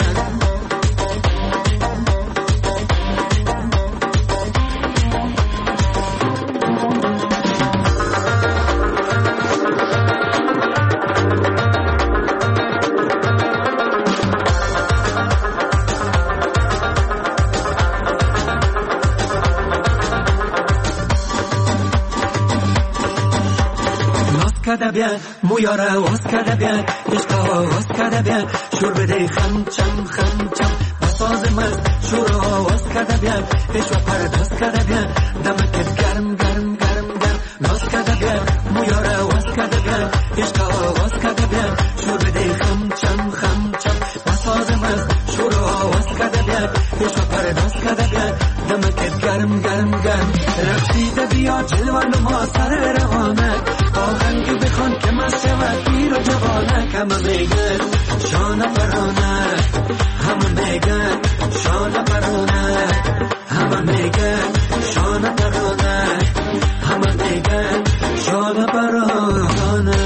کده بیان مویاره واس کده بیان عشقا واس کده بیان شور بده خم چم خم چم بساز مست شورا واس کده بیان عشق و پرداز کده بیان دمکت گرم گرم گرم گرم ناز کده بیان مویاره واس کده بیان عشقا واس کده بیان شور بده خم چم خم چم بساز مست شورا واس کده بیان عشق و پرداز کده بیان دمکت گرم گرم گرم رقصیده بیا جلوه نما سر روانه آهنگی بخوان که مست شود پیر و جوانه همه میگن شانه پرانه همه میگن شانه پرانه همه میگن شانه پرانه همه میگن شانه پرانه.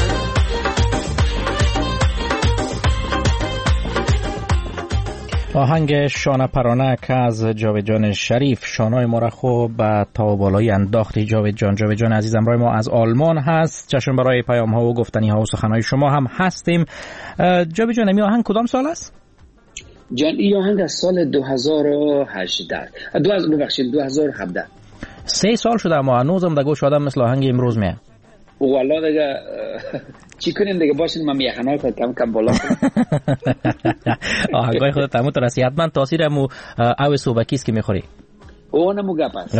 آهنگ شانه پرانه که از جاوید جان شریف شانای ما را خوب به تا بالای انداختی جاوید جان. جاوید جان عزیزم رای ما از آلمان هست. چشم برای پیام ها و گفتنی ها و سخنهای شما هم هستیم. جاوید جان این آهنگ کدام سال است؟ جان این آهنگ از سال دو هزار و هجده دو هزار ببخشید دو هزار و هفده سه سال شده اما هنوزم در گوش آدم مثل آهنگ امروز میاد. والله دیگه چی کنیم دیگه باشین من میخنای خود کم کم بالا آهنگای خودت تمو تو رسی حتما تاثیر امو او صوبکیست که میخوری اونمو گپ است.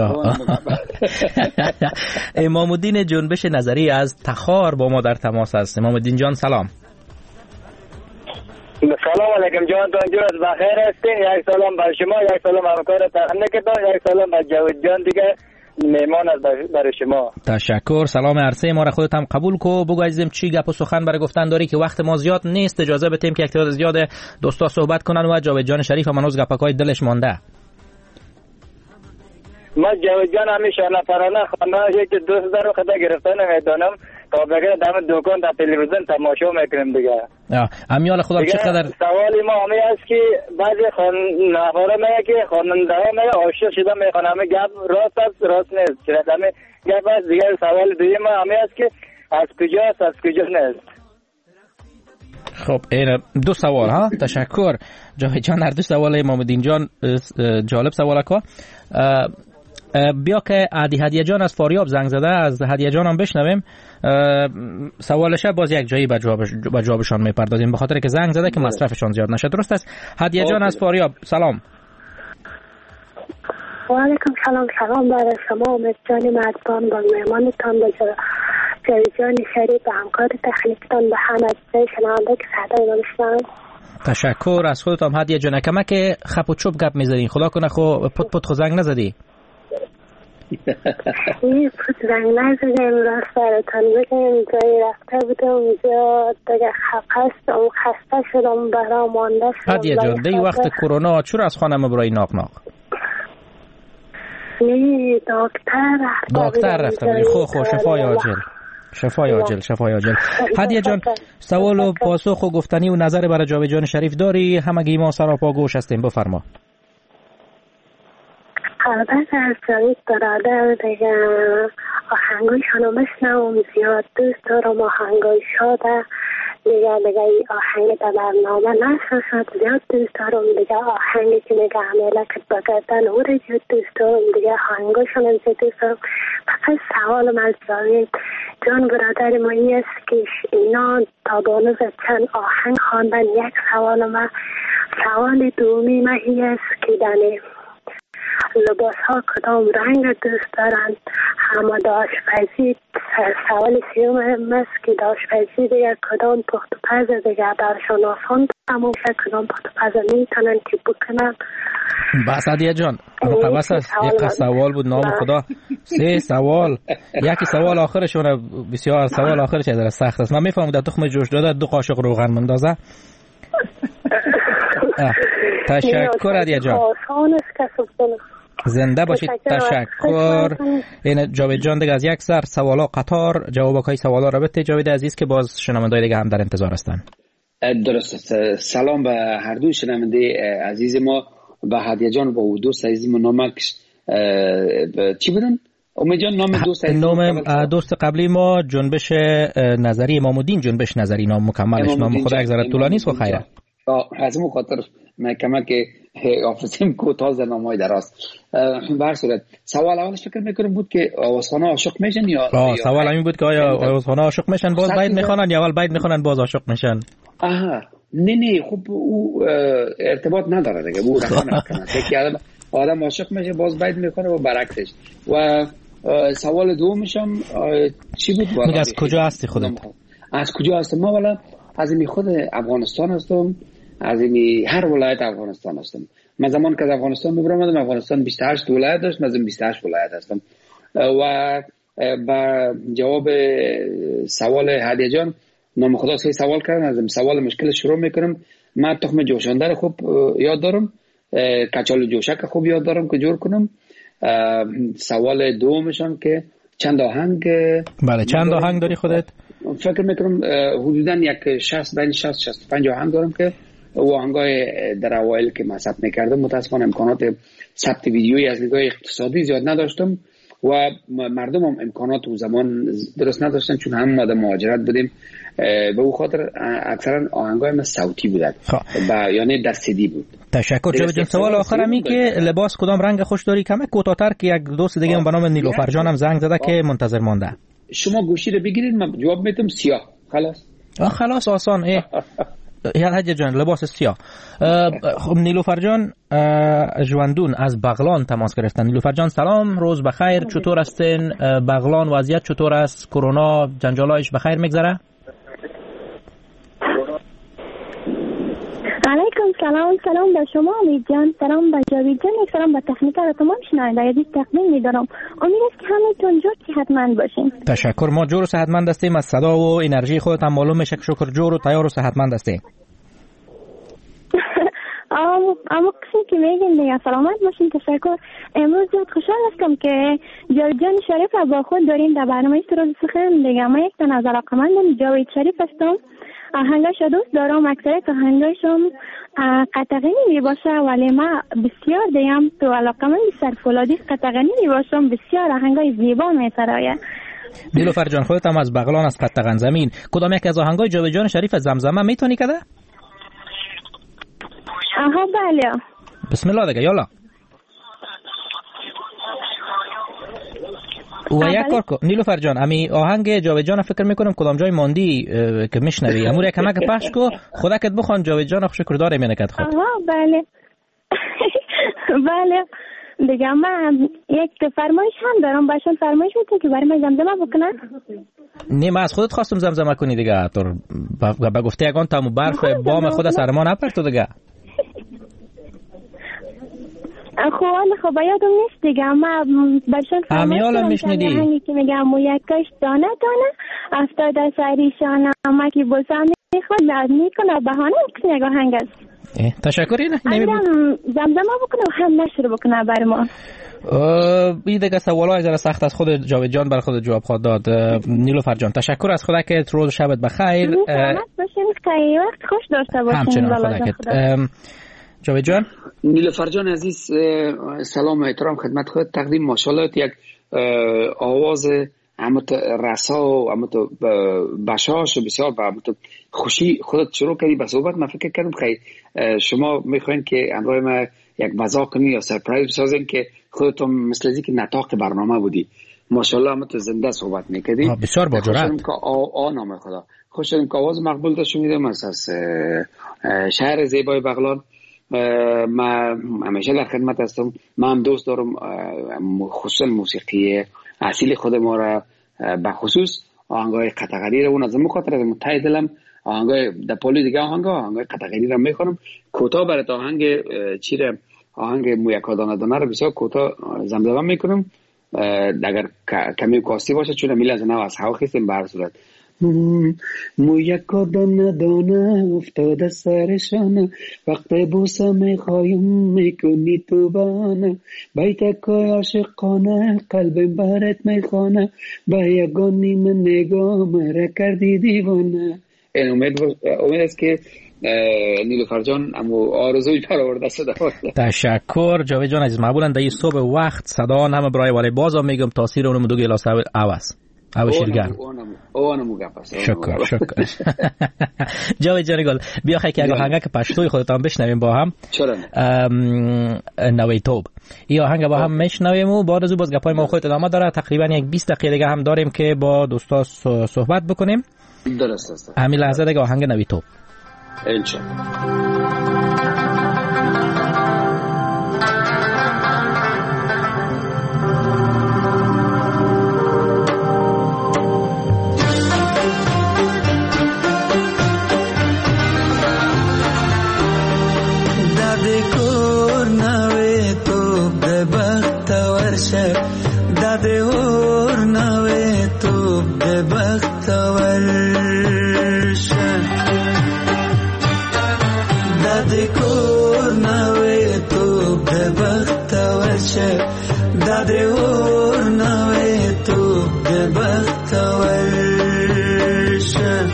امام الدین جنبش نظری از تخار با ما در تماس است. امام الدین جان سلام. سلام علیکم جان دانجور بخیر هستین. یک سلام بر شما، یک سلام همکار تهنیکتان، یک سلام بر جاوید جان دیگه میمان از برای شما. تشکر. سلام عرصه ما را خودت هم قبول کو. بگو عزیزم چی گپ و سخن برای گفتن داری که وقت ما زیاد نیست، اجازه بدیم که یک تعداد زیاد دوستا صحبت کنن و جاوید جان شریف هم هنوز گپکای دلش مانده. ما جاوید جان همیشه نفرانه خانه یک دوست دارم خدا گرفتن میدانم تا بگه دم دکان در تلویزیون تماشا میکنیم دیگه. امیال خدا چقدر سوالی ما همی است که بعضی خان نفره میگه که خواننده ها میگه عاشق شده میخوانه همه گپ راست است راست نیست. چرا همه گپ است دیگه. سوال دویم ما همی است که از کجاست از کجا نیست. خب این دو سوال ها. تشکر جاوید جان. هر دو سوال امام الدین جان جالب سوال که بیا که عادی هدیه جان از فاریاب زنگ زده، از هدیه جان هم بشنویم. سوالش باز یک جایی به جوابش به جوابشان میپردازیم به خاطر که زنگ زده که مصرفشان زیاد نشه. درست است؟ هدیه جان از فاریاب سلام. و علیکم سلام. سلام برای شما امید جان مردان، با مهمانتان، با جاوید جان شریف، به همکار تکنیکتان، به همه عزیزای شنونده که صدای ما میشنوند. تشکر از خودت هم هدیه جان. کمک خپ و چوب گپ میزنی، خدا کنه خو پت پت خو زنگ نزدی؟ این پت زنگ نزدیم، راست براتان بگم جایی رفته بودم اونجا دیگه خفستم، خسته شدم، برام مانده شدم. هدیه جان دی وقت کرونا چور از خانه مبرای ناق ناق؟ نه دکتر دکتر رفته بودی. خو خو شفای عاجل، شفای عاجل، شفای عاجل. هدیه جان سوال و پاسخ و گفتنی و نظر برای جاوید جان شریف داری؟ همگی ما سراپا گوش هستیم، بفرما. البته از جاوید برادر دیگه آهنگایشان رو بشنوم، زیاد دوست دارم آهنگای شاده دیگه دیگه آهنگ در برنامه نشر شد، زیاد دوست دارم دیگه آهنگی که میگه عمله که بگردن او رو زیاد دوست دارم دیگه آهنگایشان رو زیاد دوست دارم. فقط سوالم از جاوید جان برادر ما این است که اینا تا دانوز چند آهنگ خواندن. یک سوالم سوال دومی ما این است که دنه لباس ها کدام رنگ دوست دارن، همه داشپزی. سوال سیوم هم است که داشپزی دیگه کدام پخت و پز دیگه درشان آسان تمام شد، کدام پخت و پز میتونن که بکنن. بس هدیه جان بس است، یک سوال بود نام خدا، سه سوال. یکی سوال آخرشونه بسیار سوال آخرش در سخت است. من میفهمم در تخم جوش داده دو قاشق روغن مندازه. تشکر هدیه جان، زنده باشید. تشکر. این جاوید جان دیگه از یک سر سوالا قطار جوابای سوالا را بده. جاوید عزیز که باز شنوندای دیگه هم در انتظار هستن. درست. سلام به هر دو شنونده عزیز ما، به هدیه جان با دوست عزیز ما. نامکش چی بودن؟ امید جان نام دوست عزیز نام دوست قبلی ما جنبش نظری امام الدین، جنبش نظری نام مکملش. نام خدا یک ذره طولانی است و خیره. از اون خاطر من کمک آفرسیم کوتاه زنامای دراست. به هر صورت سوال اولش فکر میکنم بود که آوازخانه عاشق میشن یا آه سوال همین بود که آیا آوازخانه عاشق میشن باز باید میخوانن یا اول باید میخوانن باز عاشق میشن؟ آها نه نه خب او ارتباط نداره دیگه، او رقم نکنه که آدم آدم عاشق میشه باز باید میخوانه و برعکسش. و سوال دومش هم چی بود؟ میگه از کجا هستی خودت؟ از کجا هستم؟ ما والا از این خود افغانستان هستم، از این هر ولایت افغانستان هستم. من زمان که از افغانستان میبرم افغانستان بیست و هشت ولایت داشت، من از بیست و هشت ولایت هستم. و با جواب سوال هدیه جان نام خدا سه سوال کردن، از سوال مشکل شروع میکنم. من تخم جوشانده رو خوب یاد دارم، کچال جوشک خوب یاد دارم که جور کنم. سوال دومشان که چند آهنگ. بله چند آهنگ داری خودت؟ فکر میکنم حدوداً یک شصت بین شصت شصت و پنج آهنگ دارم که او آهنگای در اوایل که من ثبت میکردم متاسفانه امکانات ثبت ویدیویی از نگاه اقتصادی زیاد نداشتم و مردم هم امکانات و زمان درست نداشتن، چون هم ما در مهاجرت بودیم. به او خاطر اکثرا آهنگای ما صوتی بودن و یعنی در سیدی بود. تشکر. جواب سوال آخرمی که لباس کدام رنگ خوش داری؟ کمک کوتاه‌تر که یک دوست دیگه به نام نیلوفر جان هم زنگ زده که منتظر مانده. شما گوشی رو بگیرید من جواب میدم سیاه. خلاص آه خلاص آسان. ای هدیه جان لباس سیاه. خب نیلوفر جان جواندون از بغلان تماس گرفتن. نیلوفر جان سلام، روز بخیر، چطور هستین؟ بغلان وضعیت چطور است؟ کرونا جنجالایش بخیر میگذره؟ علیکم سلام. سلام به شما امید جان، سلام به جاوید جان، سلام به تکنیکر تمام شنونده عزیز. تقدیم می‌دارم. امید است که همتون جور صحتمند باشین. تشکر. ما جور و صحتمند هستیم. از صدا و انرژی خودت هم معلوم میشه که شکر جور و تیار و صحتمند هستیم. اما اما کسی که میگین دیگه سلامت باشین. تشکر. امروز زیاد خوشحال هستم که جاوید جان شریف را با خود داریم در برنامه سروز سخن دیگه. من یک تا از علاقه‌مندم جاوید شریف هستم. آهنگاش دوست دارم، اکثریت آهنگاشم قطغنی می باشه، ولی من بسیار دیم تو علاقمند سرفولادی قطغنی می باشم. بسیار آهنگای زیبا می سرایه. نیلوفر جان خودت هم از بغلان از قطغن زمین، کدام یک از آهنگای جاوید جان شریف از زمزمه میتونی کده؟ آها بله. بسم الله دیگه یالا. و یک کار کن نیلوفر جان، امی آهنگ جاوید جان فکر میکنم کدام جای ماندی که میشنوی امور یک کمک پخش کو خودت بخوان. جاوید جان شکر داره مینکد خود. آها بله. بله دیگه من یک فرمایش هم دارم، باشون فرمایش میتونی که برای من زمزمه بکنن؟ نه من از خودت خواستم زمزمه کنی دیگه، تو با گفته یگان تامو برف بام خود سر ما نپرتو دیگه. خب خب یادم نیست دیگه، اما باشون فرمایش امیالم میشنیدی هنگی که میگم مویکش دانه دانه افتاد سریشانه اما که بسام میخواد لاد میکنه بهانه میکنه اگه هنگ است. تشکری نه نمیدونم زمزمه بکنه و هم نشر بکنه برای ما. این دیگه سوالای ذره سخت از خود جاوید جان بر خود جواب خواهد داد. نیلوفر جان تشکر از خدا که روز شبت بخیر. سلامت باشین، خیلی وقت خوش داشته باشین. همچنان خدا که جاوید جان. نیلوفر جان عزیز سلام و احترام خدمت خود تقدیم. ماشاءالله یک آواز همت رسا و همت بشاش بسیار و همت خوشی خودت شروع کردی به صحبت. من فکر کردم خیلی شما میخواین که همراه ما یک مزاح کنی یا سرپرایز بسازین که خودتون مثل ازی که نطاق برنامه بودی. ماشاءالله همت زنده صحبت میکردی بسیار با جرأت. خوشم که آ نام خدا خوشم که آواز مقبول داشت میدم از شهر زیبای بغلان. ما همیشه در خدمت هستم. من هم دوست دارم خصوصا موسیقی اصیل خود ما را به خصوص آهنگای قطغری را اون از مخاطر از متای دلم آهنگای در پولی دیگه آهنگا آهنگای قطغری را میخونم. کوتاه برات آهنگ چی را آهنگ مویکا دانه دانه را بسیار کوتاه زمزمه میکنم اگر کمی کاستی باشه چون میل از نو از هوا خیستیم. به هر صورت مویکا دانه دانه افتاده سرشانه وقت بوسه میخوایم میکنی تو بانه بیتکای عاشقانه قلبم برات میخوانه به یگان نیم نگاه مرا کردی دیوانه. این امید امید است که نیلوفر جان امو آرزوی برآورده شده. تشکر جاوید جان عزیز. معمولا در این صبح وقت صدا همه برای ولی بازم میگم تاثیر اونم دو گلاس عوض او شیرگرم. شکر شکر. جاوید جان گل بیا خیلی که آهنگ که پشتوی خودتان بشنویم با هم. چرا نوی توب این آهنگ با هم میشنویم و بعد از اون باز گپای ما خودت ادامه داره. تقریبا یک بیست دقیقه دیگه هم داریم که با دوستا صحبت بکنیم. درست است. همین لحظه دیگه آهنگ نوی توب انشالله. داده اور نوی تو به بخت ورشه داده کور نوی تو به بخت ورشه داده اور نوی تو به بخت ورشه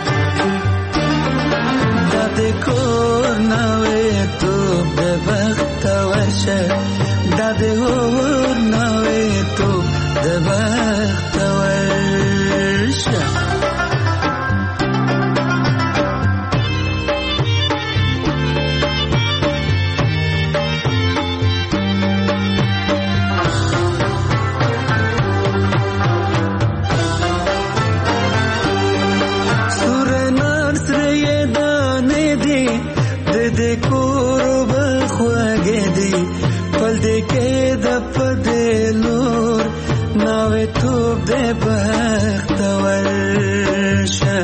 داده کور نوی تو به بخت ورشه داده اور نوی تو به بخت ورشه. سور نصر دانه دی دده کورو بخواگه دی پل دی که دپ دلور ناوی توب دی بخت ورشه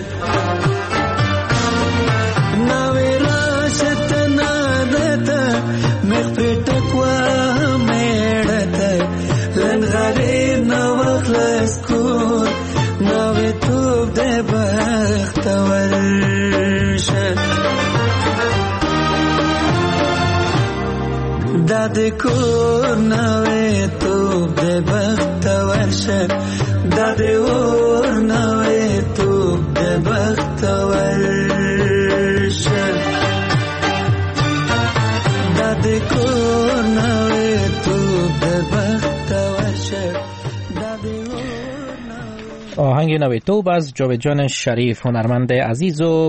ناوی راشت نادتا مخ پیٹک و میڑتا لن غری نوخلص کور ناوی توب دی بخت ورشه داده کور نوی تو به بخت ورشه داده اور نوی تو به بخت ورشه داده کور نوی تو به بخت ورشه آهنگ نوی توب از جاوید جان شریف هنرمند عزیز و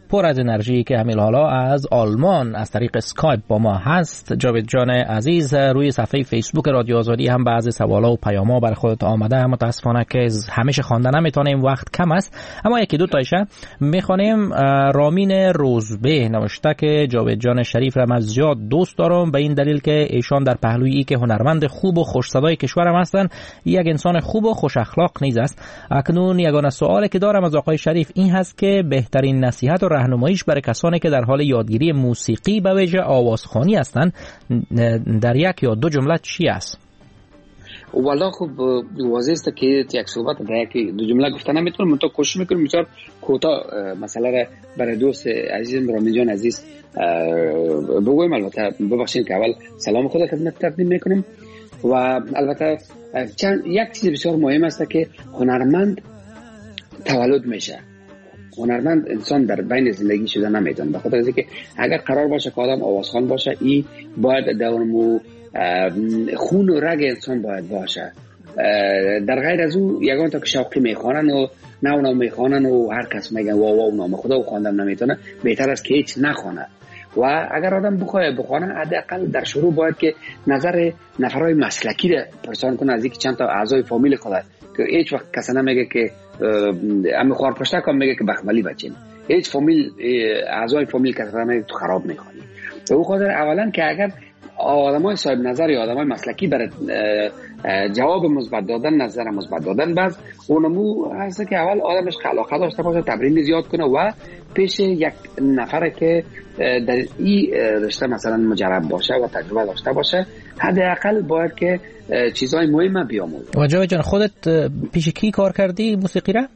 پر از انرژی که همین حالا از آلمان از طریق اسکایپ با ما هست. جاوید جان عزیز، روی صفحه فیسبوک رادیو آزادی هم بعضی سوالا و پیاما بر خودت آمده، متاسفانه که همیشه خوانده نمیتونیم، وقت کم است، اما یکی دو تایشه میخوانیم. رامین روزبه نوشته که جاوید جان شریف را من زیاد دوست دارم به این دلیل که ایشان در پهلوی ای که هنرمند خوب و خوش صدای کشورم هستند، یک انسان خوب و خوش اخلاق نیز است. اکنون یگانه سوالی که دارم از آقای شریف این هست که بهترین نصیحت و راهنماییش برای کسانی که در حال یادگیری موسیقی به ویژه آوازخوانی هستند در یک یا دو جمله چی است؟ والا خب واضح است که یک صحبت در یک دو جمله گفتن نمیتونم، من تو کوشش میکنم بسیار کوتاه مسئله را برای دوست عزیزم رامین جان عزیز بگویم. البته ببخشید که اول سلام خود خدمت تقدیم میکنم و البته چند یک چیز بسیار مهم است که هنرمند تولد میشه. هنرمند انسان در بین زندگی شده نمیتونه، به خاطر اینکه اگر قرار باشه که آدم آوازخوان باشه، این باید در اون خون و رگ انسان باید باشه. در غیر از او یگان تا که شوقی میخوانن و نو نو میخوانن و هر کس میگن وا وا نام خدا و خواندن نمیتونه، بهتر است که هیچ نخونه. و اگر آدم بخواه بخوانه حداقل در شروع باید که نظر نفرای مسلکی را پرسان کنه، از اینکه چند تا اعضای فامیل خود که هیچ وقت کسی نمیگه که امی خوار پشته کن میگه که بخملی بچین، هیچ فامیل اعضای فامیل کسی نمیگه تو خراب میخوانی. به او خاطر اولا که اگر آدمای صاحب نظر یا آدمای مسلکی برای جواب مثبت دادن، نظر مثبت دادن، بعد اونمو هست که اول آدمش علاقه داشته باشه، تمرین زیاد کنه و پیش یک نفر که در این رشته مثلا مجرب باشه و تجربه داشته باشه، حداقل باید که چیزای مهم بیاموزه. و جاوید جان خودت پیش کی کار کردی موسیقی را؟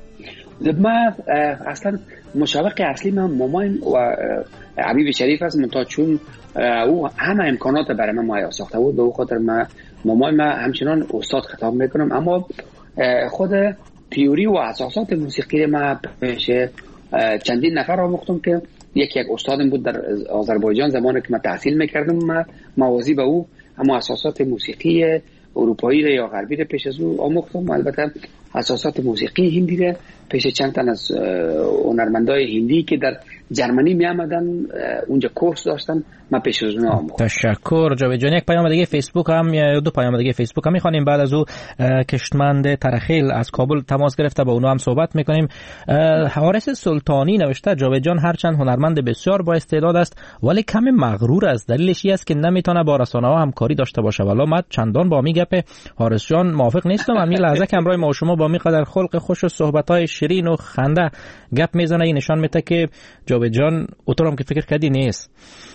من اصلا مشوق اصلی من مامایم و حبیب شریف است، من تا چون او همه امکانات برای من مهیا ساخته بود، به او خاطر من مامایم من همچنان استاد خطاب میکنم، اما خود تئوری و اساسات موسیقی من پیش چندین نفر آموختم که یکی یک استادم بود در آذربایجان زمانی که من تحصیل میکردم، من موازی به او اما اساسات موسیقی اروپایی را یا غربی را پیش از او آموختم. البته اساسات موسیقی هندی را پیش چند تن از هنرمندای هندی که در جرمنی می آمدن اونجا کورس داشتن، من پیش از اونها آموختم. تشکر جاوید جان. یک پیام دیگه فیسبوک هم یا دو پیام دیگه فیسبوک هم می‌خوانیم، بعد از او کشتمند ترخیل از کابل تماس گرفته، با اونها هم صحبت می‌کنیم. حارس سلطانی نوشته جاوید جان هرچند هنرمند بسیار با استعداد است ولی کم مغرور است، دلیلش این است که نمیتونه با رسانه‌ها همکاری داشته باشه. والا من چندان با می گپ حارس جان موافق نیستم. همین لحظه که همراه ما و شما با می قدر خلق خوش و صحبت‌های شیرین و خنده گپ میزنه، این نشان میده که جاوید جان اوترام که فکر کردی نیست.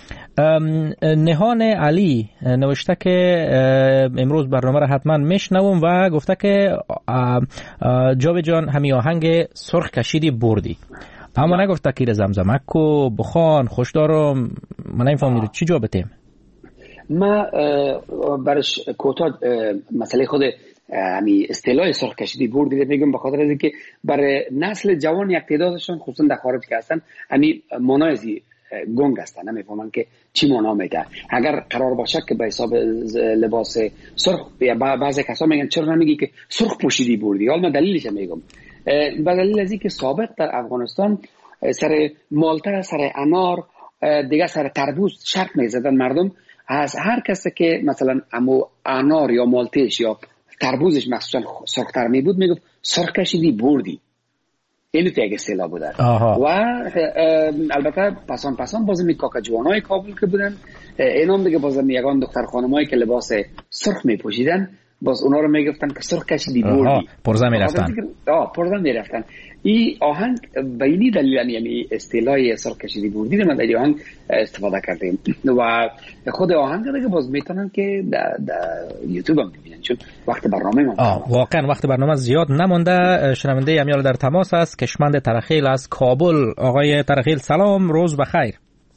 نهان علی نوشته که امروز برنامه را حتما میشنوم و گفته که جاوید جان همین آهنگ سرخ کشیدی بردی، اما نگفته که زمزمه کو بخوان خوش دارم. من نمیفهمم چی جوابته. ما برش کوتاه مسئله خود همین اصطلاح سرخ کشیدی بردی میگم به خاطر اینکه برای نسل جوان یک تعدادشون خصوصا در خارج که هستن همین معنای گنگ هستن، نمیفهمن که چی معنا میده. اگر قرار باشه که به حساب لباس سرخ، یا بعضی کسا میگن چرا نمیگی که سرخ پوشیدی بردی، حالا من دلیلش میگم. به دلیل از اینکه سابق در افغانستان سر مالته، سر انار، دیگه سر تربوز شرط میزدن مردم، از هر کسی که مثلا امو انار یا مالتهش یا تربوزش مخصوصا سرختر می بود میگفت سرخ کشیدی بردی. اینو تو یک اصطلاح بوده. و البته پسان پسان بازم این کاکا جوانای کابل که بودن، اینام دیگه بازم یگان دختر خانمایی که لباس سرخ می پوشیدن، باز اونا رو میگفتن که سرخ کشیدی بردی، پرزه میرفتن. آه پرزه میرفتن. این آهنگ بینی دلیل یعنی اصطلاح سرخ کشیدی بردی رو من در آهنگ استفاده کردیم و خود آهنگ دیگه باز میتونن که در یوتیوب هم ببینن، چون وقت برنامه ما واقعا وقت برنامه زیاد نمونده. شنونده امیال در تماس است، کشمند ترخیل از کابل. آقای ترخیل سلام، روز بخیر.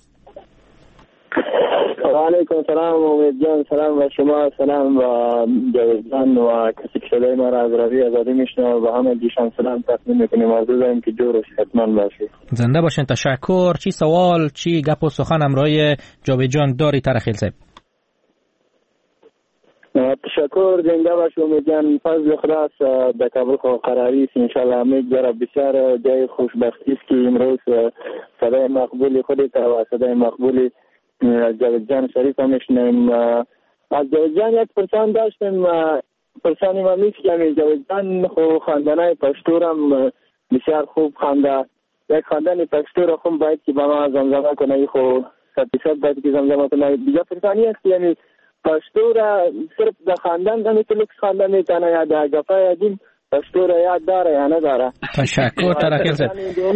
علیکم سلام امید جان، سلام و شما، سلام و جاوید جان و کسی که صدای ما را از رادیو آزادی میشنوه و همه دیشان سلام تقدیم میکنیم. آرزو داریم که جور و صحتمند باشید. زنده باشین. تشکر. چی سوال چی گپ و سخن همراه جاوید جان داری ترخیل صاحب؟ تشکر زنده باش امیدوارم فضل خدا است در کابل خو قراری است ان شاء الله. امیدوارم بسیار جای خوشبختی است که امروز صدای مقبول خودت و صدای مقبول جاوید جان شریف هم میشنیم. از جاوید جان یک پرسان داشتم، پرسانی ما میشه که جاوید جان خو خواندنای پشتو هم بسیار خوب خوانده. یک خواندن پشتو را خوب باید که با ما زمزمه کنه، خو صد درصد باید که زمزمه کنه. دیگه پرسانی است یعنی پشتو را صرف در خواندن دمی تو لکس خواندن میتونه یا در گفه یادیم پشتو را یاد داره یا نداره؟ تشکر ترخیل زد.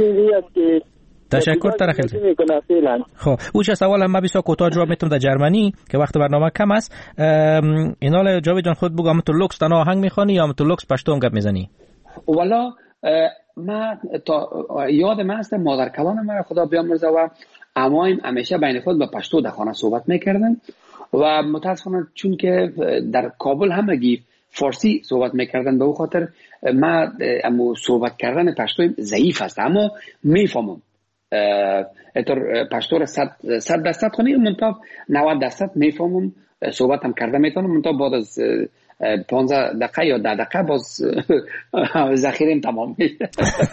تشکر ترخیل زد. خب اوچه سوال هم ما بسیار کوتاه جواب میتونم در جرمنی که وقت برنامه کم است. اینال جاوید جان خود بگو هم تو لکس تنها آهنگ میخوانی یا هم تو لکس پشتو هم گپ میزنی؟ والا ما تا یاد من است مادر کلان ما خدا بیامرزه و عمایم همیشه بین خود با پشتو در خانه صحبت میکردن و متاسفانه چون که در کابل همگی فارسی صحبت میکردن به او خاطر ما امو صحبت کردن پشتو ضعیف است اما میفهمم اتر پشتو را صد درصد خونی منتها نود درصد میفهمم صحبت هم کرده میتونم منتها بعد از پانزده دقیقه یا ده دقیقه باز ذخیرم تمام میشه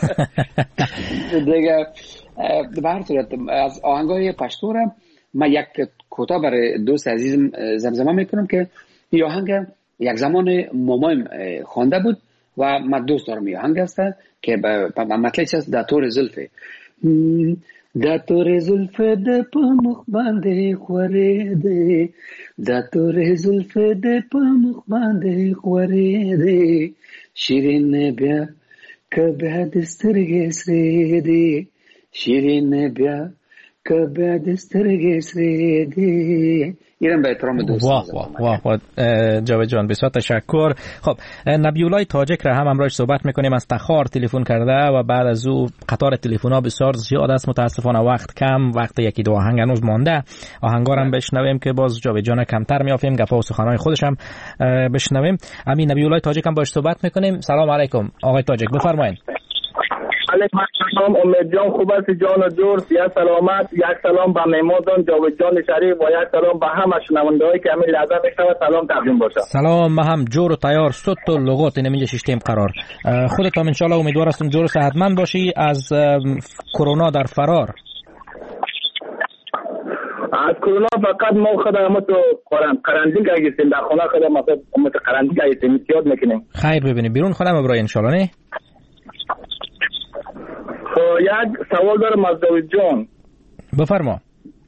دیگه به هر صورت از آهنگای پشتو را من یک کوتاه برای دوست عزیزم زمزمه میکنم که این آهنگ یک زمان مامایم خوانده بود و من دوست دارم این آهنگ است که به مطلبش است در طور زلفه در طور زلفه ده پا مخ بانده خوره ده در طور زلفه ده پا مخ بانده خوره ده شیرین بیا که بیا دسترگی سری ده شیرین بیا که بیا دسترگی سری ده. ایران به احترام دوست. واه واه واه جاوید جان بسیار تشکر. خب نبیولای تاجک را هم امروز صحبت میکنیم، از تخار تلفن کرده و بعد از او قطار تلفن‌ها بسیار زیاد است، متاسفانه وقت کم، وقت یکی دو آهنگ هنوز مانده. آهنگا هم بشنویم که باز جاوید جان کمتر میافیم، گپا و سخنهای خودش هم بشنویم. همین نبیولای تاجک هم باش صحبت میکنیم. سلام علیکم آقای تاجک، بفرمایید. علیکم السلام. امید جان خوب است؟ جان و جور یا سلامت. یک سلام به مهمانان جاوید جان شریف و یک سلام به همه شنونده‌هایی که همین لحظه میشنوند سلام تقدیم باشه. سلام، ما هم جور و تیار صوت و لغات اینجا شیشتیم قرار. خودت هم ان شاء الله امیدوار هستم جور و صحتمند باشی. از کرونا در فرار از کرونا فقط ما خودمون تو قرنطینه گذاشتیم، در خانه خودمون ما تو قرنطینه گذاشتیم، یاد میکنیم. خیر ببینیم بیرون خودم برای ان شاء الله. نه یک سوال دارم از جاوید جان. بفرما.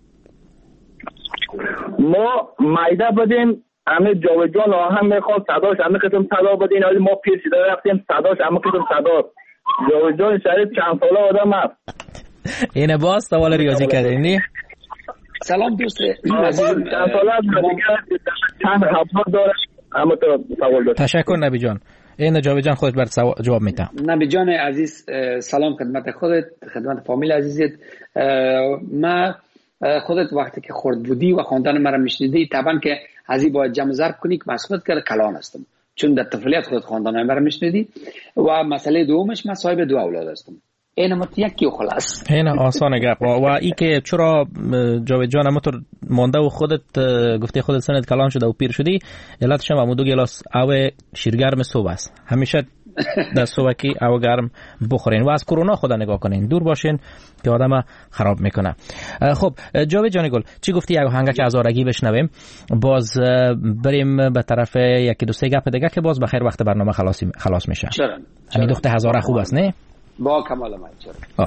ما مایده بدیم همه جاوید جان آهنگ میخواد صداش همه قسم صدا بدین، ولی ما پیر شده رفتیم صداش همه قسم صدا. جاوید جان شریف چند ساله آدم است. اینه باز سوال ریاضی کردین. سلام دوست چند ساله دیگه چند هفته داره اما تو سوال دارم. تشکر نبی جان. این جاوید جان خودت برات جواب میدم. نبی جان عزیز سلام خدمت خودت، خدمت فامیل عزیزت. ما خودت وقتی که خرد بودی و خواندن مرا میشنیدی طبعا که ازی باید جمع ضرب کنی که مسئولیت کرده کلان هستم، چون در طفولیت خودت خواندن مرا میشنیدی. و مسئله دومش من صاحب دو اولاد هستم. این هم یکی و خلاص. این آسانه گپ. و ای که چرا جاوید جان همونطور مانده و خودت گفته خودت سنت کلان شده و پیر شدی، علتش هم دو گلاس آب شیرگرم صبح است. همیشه در صبحی آب گرم بخورین و از کرونا خدا نگاه کنین، دور باشین که آدم خراب میکنه. خب جاوید جان گل چی گفتی؟ یک آهنگ که از آرگی بشنویم، باز بریم به طرف یکی دو سه گپ دیگه که باز بخیر وقت برنامه خلاص خلاص میشه. همین دخت هزاره خوب است نه؟ با کمال من چرا.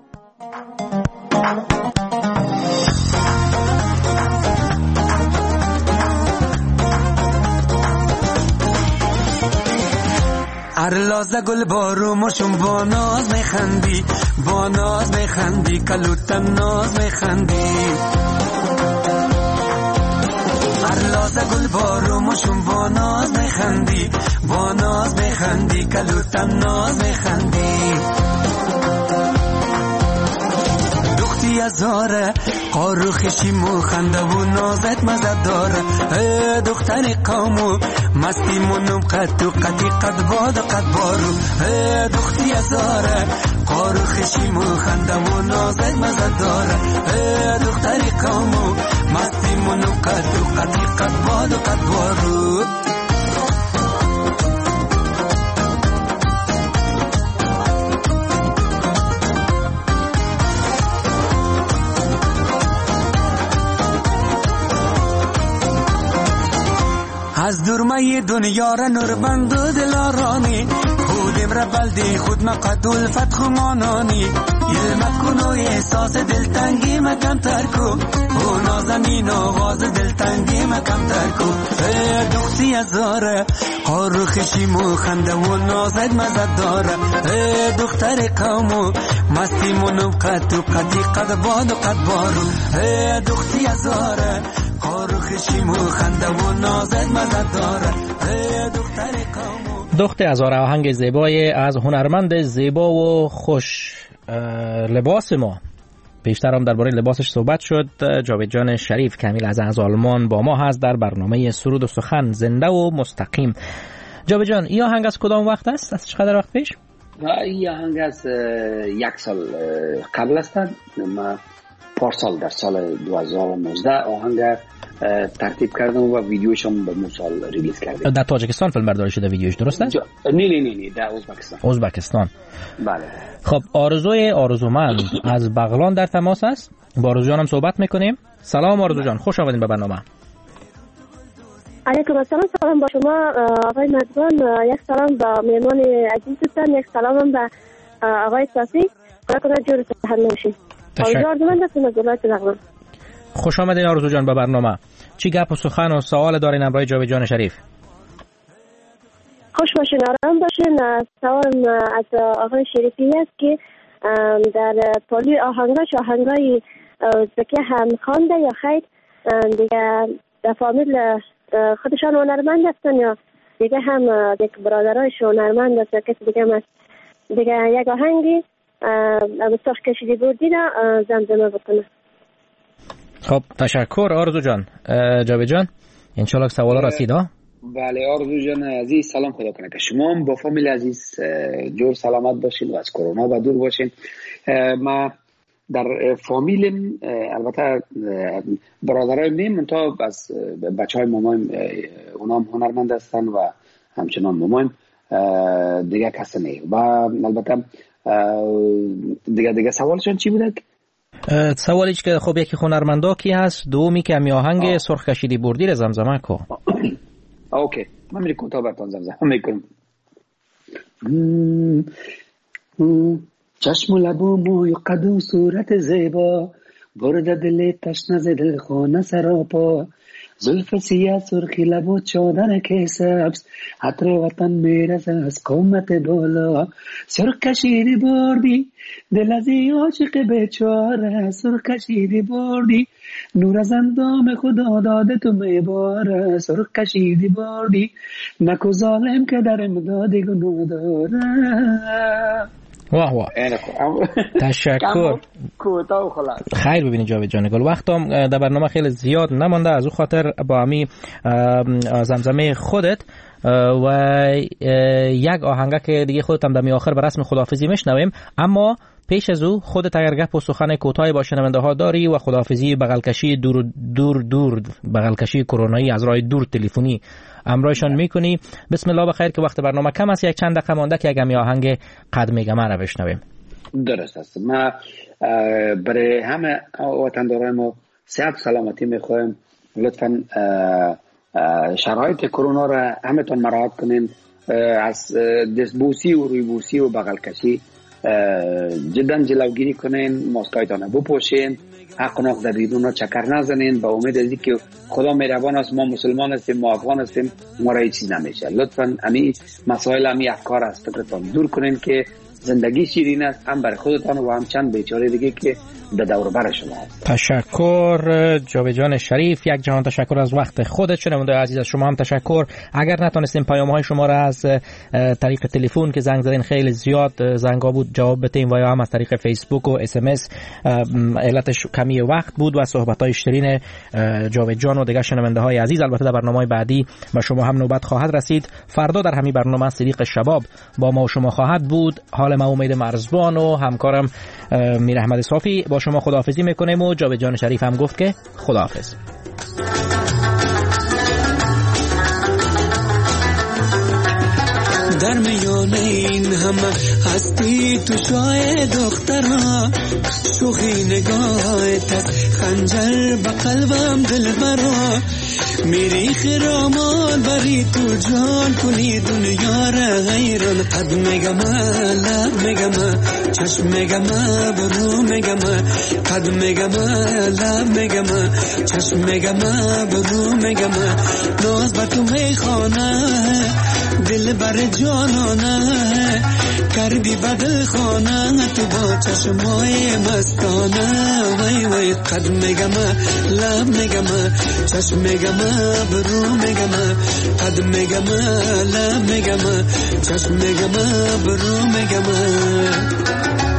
ارلازه گل بارو مشون با ناز میخندی، با ناز میخندی، کلوتن ناز میخندی. ارلازه گل بارو مشون با ناز میخندی، با ناز میخندی، کلوتن ناز میخندی. دختی ازاره قارو خشیمو خنده و نازت مزد داره. ای دختر قامو مستی منم قد و قدی قد باد و قد بارو. ای دختی ازاره قارو خشیمو خنده و نازت مزد داره. ای دختر قامو مستی منم قد و قدی قد باد و قد بارو. سرمه دنیا را نوربند و دلارانی خودم را بلدی خود مقد الفتخ مانانی علم کن و احساس دلتنگی مکم ترکو او نازنین آغاز دلتنگی مکم ترکو دختی ازاره قارو خشیم و خنده و نازد مزد داره دختر قومو مستی منم قد و قدی قد باد و قد بارو دختی ازاره قارو خشیم و خنده و نازد مزد داره دختر قومو. دخت ازاره آهنگ زیبای از هنرمند زیبا و خوش لباس ما. بیشتر هم درباره لباسش صحبت شد. جاوید جان شریف کمیل از از آلمان با ما هست در برنامه سرود و سخن زنده و مستقیم. جاوید جان این آهنگ از کدام وقت است؟ از چقدر وقت پیش؟ این آهنگ از یک سال قبل است. ما پارسال در سال دو هزار و نوزده آهنگ ترتیب کردم و ویدیوش هم به مو سال ریلیز کردیم. در تاجیکستان فیلم برداری شده ویدیوش، درسته؟ نه نه نه نه در ازبکستان. ازبکستان. بله. خب آرزوی آرزومند از بغلان در تماس است. با آرزو جان هم صحبت میکنیم. سلام آرزو جان، خوش آمدین به برنامه. علیکم السلام. سلام با شما آقای مدبان، یک سلام با مهمان عزیزتان، یک سلام هم به آقای صافی. خدا کنه جور صحت نباشید. آرزو آرزومند هستم از ولایت بغلان. خوش آمدین آرزو جان به برنامه. چی گپ و سخن و سوال دارین همراه جاوید جان شریف؟ خوش باشین، آرام باشین. سوال از آقای شریفی است که در پالی آهنگاش آهنگای ازبکی هم خوانده یا خیر؟ دیگه در فامیل خودشان هنرمند هستن یا دیگه هم دیگه برادرایش هنرمند هست یا کسی دیگه هم هست؟ دیگه یک آهنگی مستاخ کشیدی بردی را زمزمه بکنه. خب تشکر آرزو جان. جاوید جان انشالله سوالا رسید ها؟ بله آرزو جان عزیز، سلام، خدا کنه که شما هم با فامیل عزیز جور سلامت باشین و از کرونا و دور باشین. ما در فامیلم البته برادرای میم منتها از بچه های مامایم اونا هم هنرمند هستن و همچنان مامایم دیگه کسی نی و البته دیگه دیگه سوالشون چی بوده؟ سوالیش که خب یکی هنرمندا کی هست، دومی که می آهنگ سرخ کشیدی بردی رو زمزمه کو. اوکی من میری کوتاه براتون زمزمه میکنم. چشم و لب و موی و قد و صورت زیبا برده دل تشنه ز دل خانه سراپا زلف سیاه سرخی لب و چادرک سبز عطر وطن میرسه از قامت بالا سرخ کشیدی بردی دل از عاشق بیچاره سرخ کشیدی بردی نور از اندام خدا داده تو میباره سرخ کشیدی بردی نکو ظالم که در امدادی گناه داره. واه واه تشکر. خیر ببینید جاوید جان گل، وقتم در برنامه خیلی زیاد نمانده، از او خاطر با همی زمزمه خودت و یک آهنگه که دیگه خودت هم دمی آخر به رسم خداحافظی میشنویم، اما پیش از او خودت اگر گپ و سخن کوتاهی با شنونده ها داری و خداحافظی بغلکشی دور دور دور بغلکشی کرونایی از راه دور تلفنی امرایشان میکنی، بسم الله بخیر که وقت برنامه کم است، یک چند دقیقه مانده که اگه آهنگ قدمیگمه را بشنویم. درست است. ما برای همه وطندارای ما صحت سلامتی میخوایم، لطفاً شرایط کرونا را همتون مراعات کنین، از دستبوسی و رویبوسی و بغلکشی جدا جلوگیری کنین، ماسکایتان بپوشین، حق و نقد در بیرون چکر نزنین، با امید از که خدا مهربان است، ما مسلمان هستیم، ما افغان هستیم، ما را هیچ چیز نمیشه. لطفاً امی مسائل امی افکار از فکرتان دور کنین که زندگی شیرین است، هم برای خودتان و هم چند بیچاره دیگه که در دور بر شما هست. تشکر جاوید جان شریف، یک جهان تشکر از وقت خودت. شنونده عزیز از شما هم تشکر. اگر نتونستیم پیام‌های شما را از طریق تلفن که زنگ زدین خیلی زیاد زنگا بود جواب بدیم و یا هم از طریق فیسبوک و اس ام اس، علتش کمی وقت بود و صحبت‌های شیرین جاوید جان و دیگر شنونده های عزیز البته در برنامه بعدی و شما هم نوبت خواهد رسید. فردا در همین برنامه صدیق شباب با ما و شما خواهد بود. حال ما امید مرزبان و همکارم میر احمد صافی با شما خداحافظی میکنیم و جاوید جان شریف هم گفت که خداحافظ. در میان این همه هستی تو شای دخترها شوخی نگاهت است خنجر به قلبم دل برا میری خرامان بری تو جان کنی دنیا را غیران قد میگم لب میگم چشم میگم برو میگم قد میگم لب میگم چشم میگم برو میگم ناز بر تو میخوانه دل بر جانانه کردی بدل خانه تو با چشمای مستانه وای وای قد میگم لب میگم چشم میگم برو میگم قد میگم لب میگم چشم میگم برو میگم